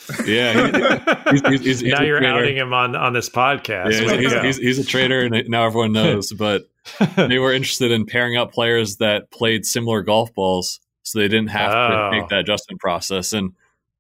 Yeah, he, he's, he's, he's, now he's you're trader. outing him on on this podcast. Yeah, he's, he's, he's, he's a trader, and now everyone knows. But they were interested in pairing up players that played similar golf balls, so they didn't have Oh. to make that adjustment process. And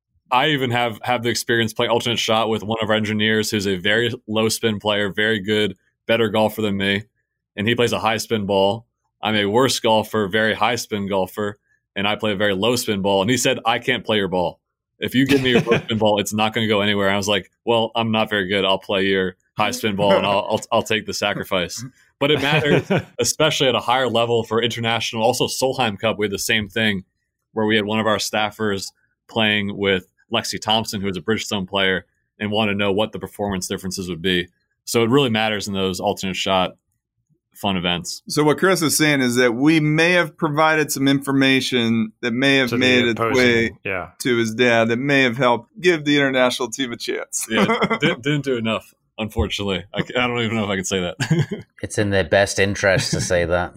I even have have the experience playing alternate shot with one of our engineers, who's a very low spin player, very good, better golfer than me, and he plays a high spin ball. I'm a worse golfer, very high spin golfer, and I play a very low spin ball. And he said, I can't play your ball. If you give me your low spin ball, it's not going to go anywhere. And I was like, well, I'm not very good. I'll play your high spin ball, and I'll, I'll, I'll take the sacrifice. But it matters, especially at a higher level for international. Also, Solheim Cup, we had the same thing where we had one of our staffers playing with Lexi Thompson, who is a Bridgestone player, and want to know what the performance differences would be. So it really matters in those alternate shot fun events. So what Chris is saying is that we may have provided some information that may have To the made its opposing- way yeah. to his dad that may have helped give the international team a chance. Yeah, didn't, didn't do enough, unfortunately. I, I don't even know if I can say that. It's in their best interest to say that.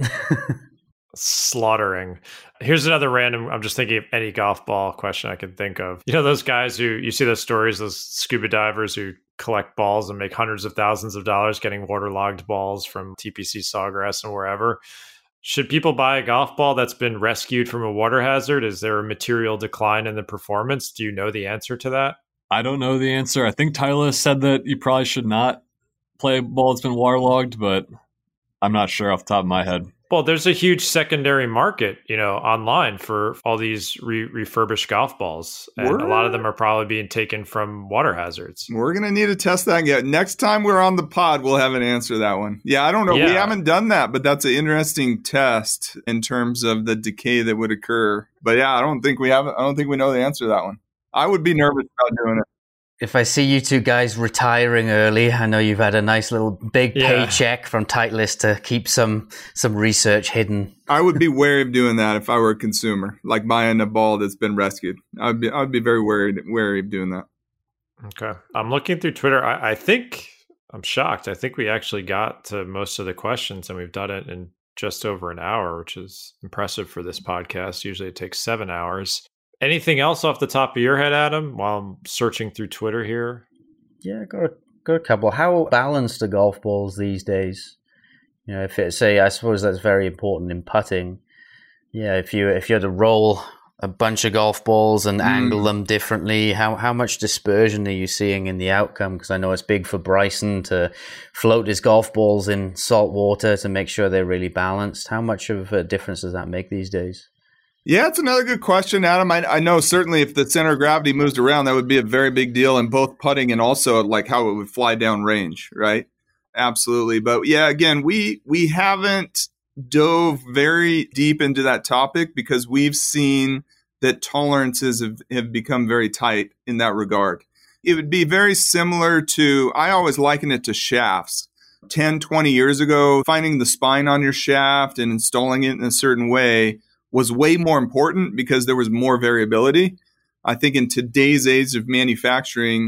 Slaughtering. Here's another random, I'm just thinking of any golf ball question I can think of. You know those guys who, you see those stories, those scuba divers who collect balls and make hundreds of thousands of dollars getting waterlogged balls from T P C Sawgrass and wherever. Should people buy a golf ball that's been rescued from a water hazard? Is there a material decline in the performance? Do you know the answer to that? I don't know the answer. I think Tyler said that you probably should not play a ball that's been waterlogged, but I'm not sure off the top of my head. Well, there's a huge secondary market, you know, online for all these re- refurbished golf balls. And We're- a lot of them are probably being taken from water hazards. We're going to need to test that again. Next time we're on the pod, we'll have an answer to that one. Yeah, I don't know. We Yeah. haven't done that, but that's an interesting test in terms of the decay that would occur. But yeah, I don't think we have. I don't think we know the answer to that one. I would be nervous about doing it. If I see you two guys retiring early, I know you've had a nice little big Yeah. paycheck from Titleist to keep some some research hidden. I would be wary of doing that if I were a consumer, like buying a ball that's been rescued. I'd be, I'd be very wary, wary of doing that. Okay. I'm looking through Twitter. I, I think, I'm shocked. I think we actually got to most of the questions, and we've done it in just over an hour, which is impressive for this podcast. Usually it takes seven hours. Anything else off the top of your head, Adam, while I'm searching through Twitter here? Yeah, got a, got a couple. How balanced are golf balls these days? You know, if it's say, I suppose that's very important in putting. Yeah, if you if you had to roll a bunch of golf balls and Mm. angle them differently, how how much dispersion are you seeing in the outcome? Because I know it's big for Bryson to float his golf balls in salt water to make sure they're really balanced. How much of a difference does that make these days? Yeah, it's another good question, Adam. I, I know certainly if the center of gravity moves around, that would be a very big deal in both putting and also like how it would fly down range, right? Absolutely. But yeah, again, we we haven't dove very deep into that topic because we've seen that tolerances have, have become very tight in that regard. It would be very similar to, I always liken it to shafts. ten, twenty years ago, finding the spine on your shaft and installing it in a certain way was way more important because there was more variability. I think in today's age of manufacturing,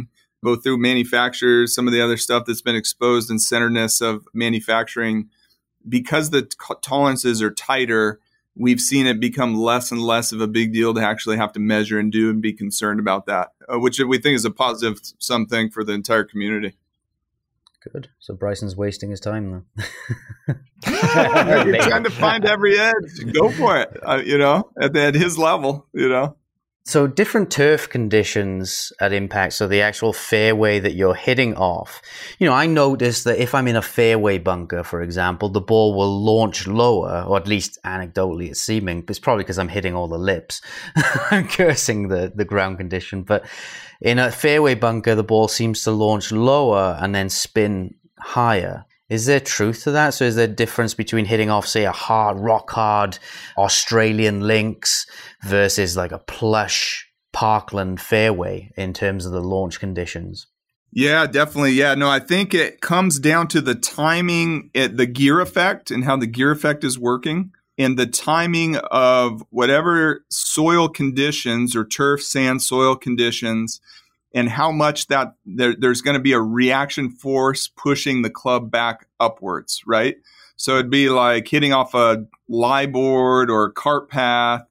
both through manufacturers, some of the other stuff that's been exposed and centeredness of manufacturing. Because the t- tolerances are tighter, we've seen it become less and less of a big deal to actually have to measure and do and be concerned about that, uh, which we think is a positive something for the entire community. Good. So Bryson's wasting his time then. You're trying to find every edge. Go for it. Uh, you know, at, the, at his level, you know. So different turf conditions at impact, so the actual fairway that you're hitting off. You know, I noticed that if I'm in a fairway bunker, for example, the ball will launch lower, or at least anecdotally it's seeming, but it's probably because I'm hitting all the lips. I'm cursing the, the ground condition. But in a fairway bunker, the ball seems to launch lower and then spin higher. Is there truth to that? So is there a difference between hitting off, say, a hard, rock hard Australian links versus like a plush Parkland fairway in terms of the launch conditions? Yeah, definitely. Yeah, no, I think it comes down to the timing, it, the gear effect and how the gear effect is working, and the timing of whatever soil conditions or turf, sand, soil conditions, and how much that there, there's going to be a reaction force pushing the club back upwards, right? So it'd be like hitting off a lie board or a cart path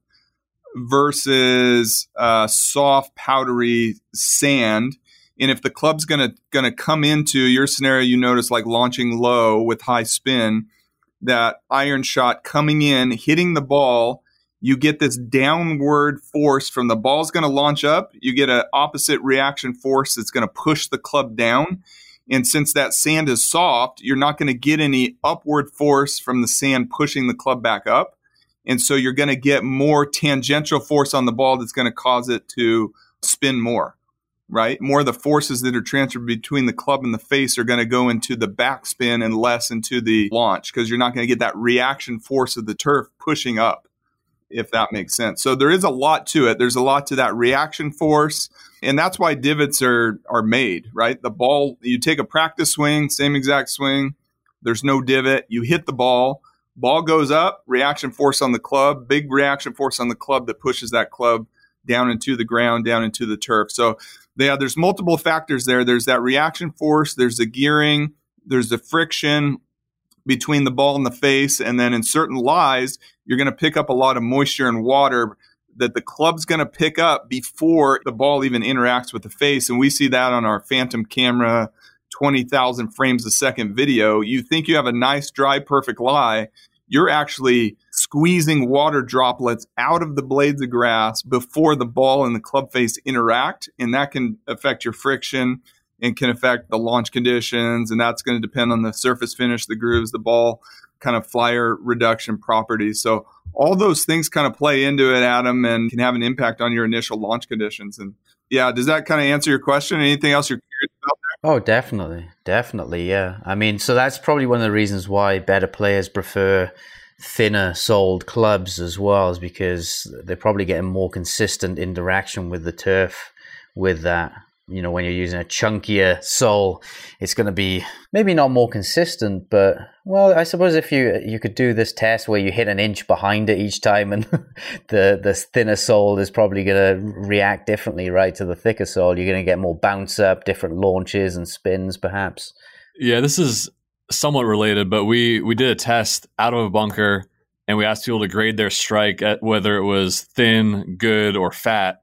versus uh, soft, powdery sand. And if the club's going to going to come into your scenario, you notice like launching low with high spin, that iron shot coming in, hitting the ball, you get this downward force from the ball's going to launch up. You get an opposite reaction force that's going to push the club down. And since that sand is soft, you're not going to get any upward force from the sand pushing the club back up. And so you're going to get more tangential force on the ball that's going to cause it to spin more, right? More of the forces that are transferred between the club and the face are going to go into the backspin and less into the launch, because you're not going to get that reaction force of the turf pushing up, if that makes sense. So there is a lot to it. There's a lot to that reaction force. And that's why divots are are made, right? The ball, you take a practice swing, same exact swing. There's no divot. You hit the ball. Ball goes up, reaction force on the club, big reaction force on the club that pushes that club down into the ground, down into the turf. So yeah, there's multiple factors there. There's that reaction force. There's the gearing. There's the friction between the ball and the face. And then in certain lies, you're going to pick up a lot of moisture and water that the club's going to pick up before the ball even interacts with the face. And we see that on our Phantom camera, twenty thousand frames a second video. You think you have a nice, dry, perfect lie. You're actually squeezing water droplets out of the blades of grass before the ball and the club face interact. And that can affect your friction and can affect the launch conditions. And that's going to depend on the surface finish, the grooves, the ball kind of flyer reduction properties. So all those things kind of play into it, Adam, and can have an impact on your initial launch conditions. And yeah, does that kind of answer your question? Anything else you're curious about there? Oh, definitely. Definitely, yeah. I mean, so that's probably one of the reasons why better players prefer thinner soled clubs as well, is because they're probably getting more consistent interaction with the turf with that. You know, when you're using a chunkier sole, it's going to be maybe not more consistent, but, well, I suppose if you you could do this test where you hit an inch behind it each time, and the, the thinner sole is probably going to react differently, right, to the thicker sole. You're going to get more bounce up, different launches and spins, perhaps. Yeah, this is somewhat related, but we, we did a test out of a bunker, and we asked people to grade their strike at whether it was thin, good, or fat.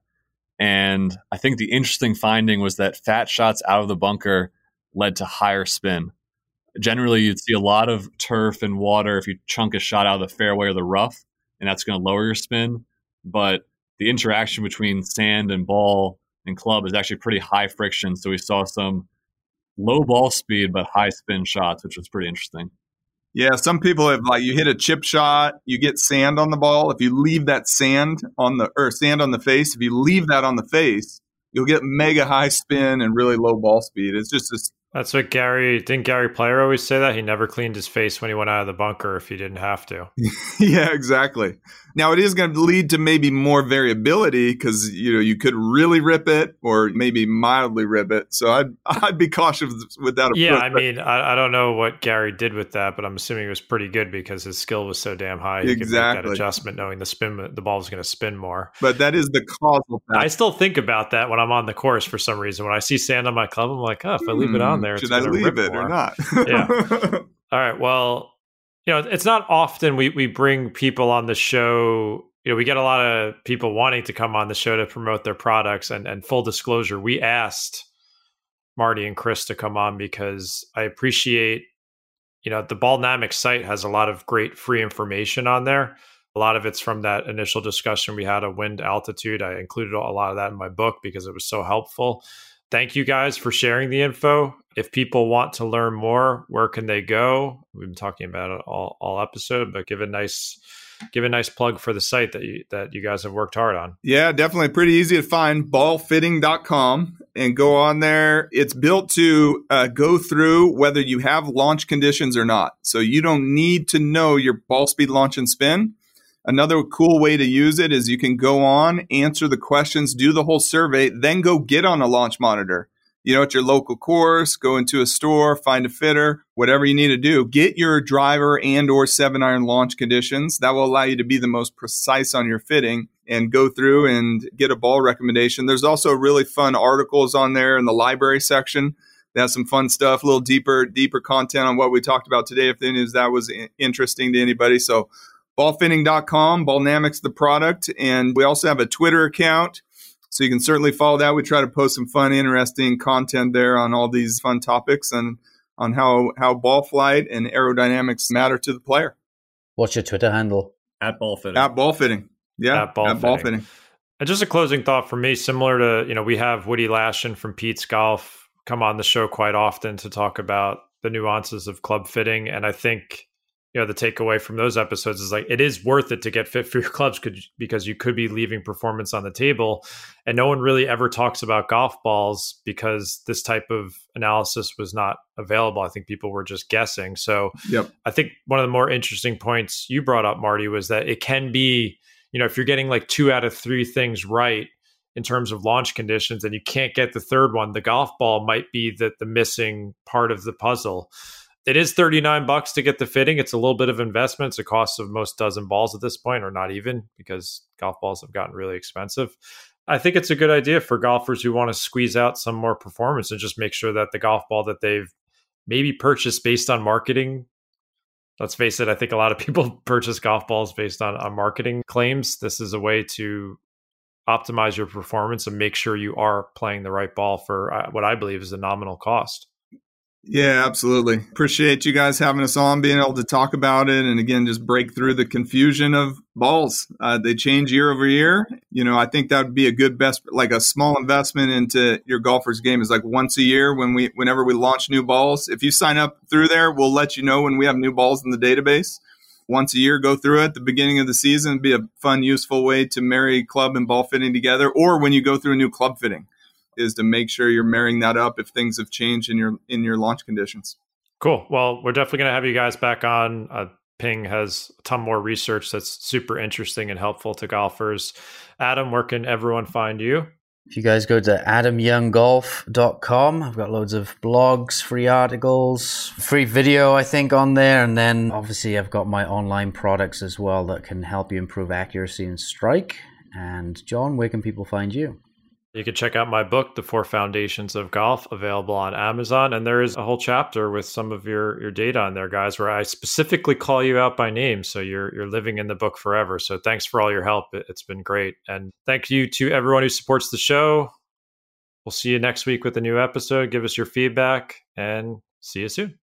And I think the interesting finding was that fat shots out of the bunker led to higher spin. Generally, you'd see a lot of turf and water if you chunk a shot out of the fairway or the rough, and that's going to lower your spin. But the interaction between sand and ball and club is actually pretty high friction. So we saw some low ball speed, but high spin shots, which was pretty interesting. Yeah, some people have, like, you hit a chip shot, you get sand on the ball. If you leave that sand on the or sand on the face, if you leave that on the face, you'll get mega high spin and really low ball speed. It's just this. That's what Gary didn't Gary Player always say that he never cleaned his face when he went out of the bunker if he didn't have to. Yeah, exactly. Now, it is going to lead to maybe more variability because, you know, you could really rip it or maybe mildly rip it. So I'd I'd be cautious with that approach. Yeah, I mean, I, I don't know what Gary did with that, but I'm assuming it was pretty good because his skill was so damn high. He Exactly. could make that adjustment knowing the spin, the ball was going to spin more. But that is the causal factor. I still think about that when I'm on the course for some reason. When I see sand on my club, I'm like, oh, if I leave it on there, should it's I gonna leave rip it more. or not? Yeah. All right. Well, you know, it's not often we we bring people on the show. You know, we get a lot of people wanting to come on the show to promote their products. And, and full disclosure, we asked Marty and Chris to come on because I appreciate, you know, the Ballnamics site has a lot of great free information on there. A lot of it's from that initial discussion we had of wind altitude. I included a lot of that in my book because it was so helpful. Thank you guys for sharing the info. If people want to learn more, where can they go? We've been talking about it all, all episode, but give a nice give a nice plug for the site that you that you guys have worked hard on. Yeah, definitely pretty easy to find, ball fitting dot com, and go on there. It's built to uh, go through whether you have launch conditions or not. So you don't need to know your ball speed, launch, and spin. Another cool way to use it is you can go on, answer the questions, do the whole survey, then go get on a launch monitor. You know, at your local course, go into a store, find a fitter, whatever you need to do. Get your driver and or seven iron launch conditions. That will allow you to be the most precise on your fitting and go through and get a ball recommendation. There's also really fun articles on there in the library section. They have some fun stuff, a little deeper, deeper content on what we talked about today, if any of that was interesting to anybody. So ball fitting dot com, Ballnamics, the product. And we also have a Twitter account, so you can certainly follow that. We try to post some fun, interesting content there on all these fun topics and on how, how ball flight and aerodynamics matter to the player. What's your Twitter handle? At ball fitting. At ball fitting. Yeah, At ball at ball fitting. fitting. And just a closing thought for me, similar to, you know, we have Woody Lashin from Pete's Golf come on the show quite often to talk about the nuances of club fitting. And I think, you know, the takeaway from those episodes is like, it is worth it to get fit for your clubs could, because you could be leaving performance on the table. And no one really ever talks about golf balls because this type of analysis was not available. I think people were just guessing. So Yep. I think one of the more interesting points you brought up, Marty, was that it can be, you know, if you're getting like two out of three things right in terms of launch conditions and you can't get the third one, the golf ball might be the, the missing part of the puzzle. It is thirty-nine bucks to get the fitting. It's a little bit of investment. It's the cost of most dozen balls at this point, or not even, because golf balls have gotten really expensive. I think it's a good idea for golfers who want to squeeze out some more performance and just make sure that the golf ball that they've maybe purchased based on marketing. Let's face it, I think a lot of people purchase golf balls based on, on marketing claims. This is a way to optimize your performance and make sure you are playing the right ball for uh, what I believe is a nominal cost. Yeah, absolutely. Appreciate you guys having us on, being able to talk about it. And again, just break through the confusion of balls. Uh, they change year over year. You know, I think that would be a good best, like a small investment into your golfer's game is like once a year when we, whenever we launch new balls. If you sign up through there, we'll let you know when we have new balls in the database. Once a year, go through it at the beginning of the season. It'd be a fun, useful way to marry club and ball fitting together, or when you go through a new club fitting, is to make sure you're marrying that up if things have changed in your in your launch conditions. Cool. Well, we're definitely going to have you guys back on. Uh, Ping has a ton more research that's super interesting and helpful to golfers. Adam, where can everyone find you? If you guys go to adam young golf dot com, I've got loads of blogs, free articles, free video, I think, on there. And then obviously I've got my online products as well that can help you improve accuracy and strike. And John, where can people find you? You can check out my book, The Four Foundations of Golf, available on Amazon. And there is a whole chapter with some of your, your data on there, guys, where I specifically call you out by name. So you're you're living in the book forever. So thanks for all your help. It, it's been great. And thank you to everyone who supports the show. We'll see you next week with a new episode. Give us your feedback and see you soon.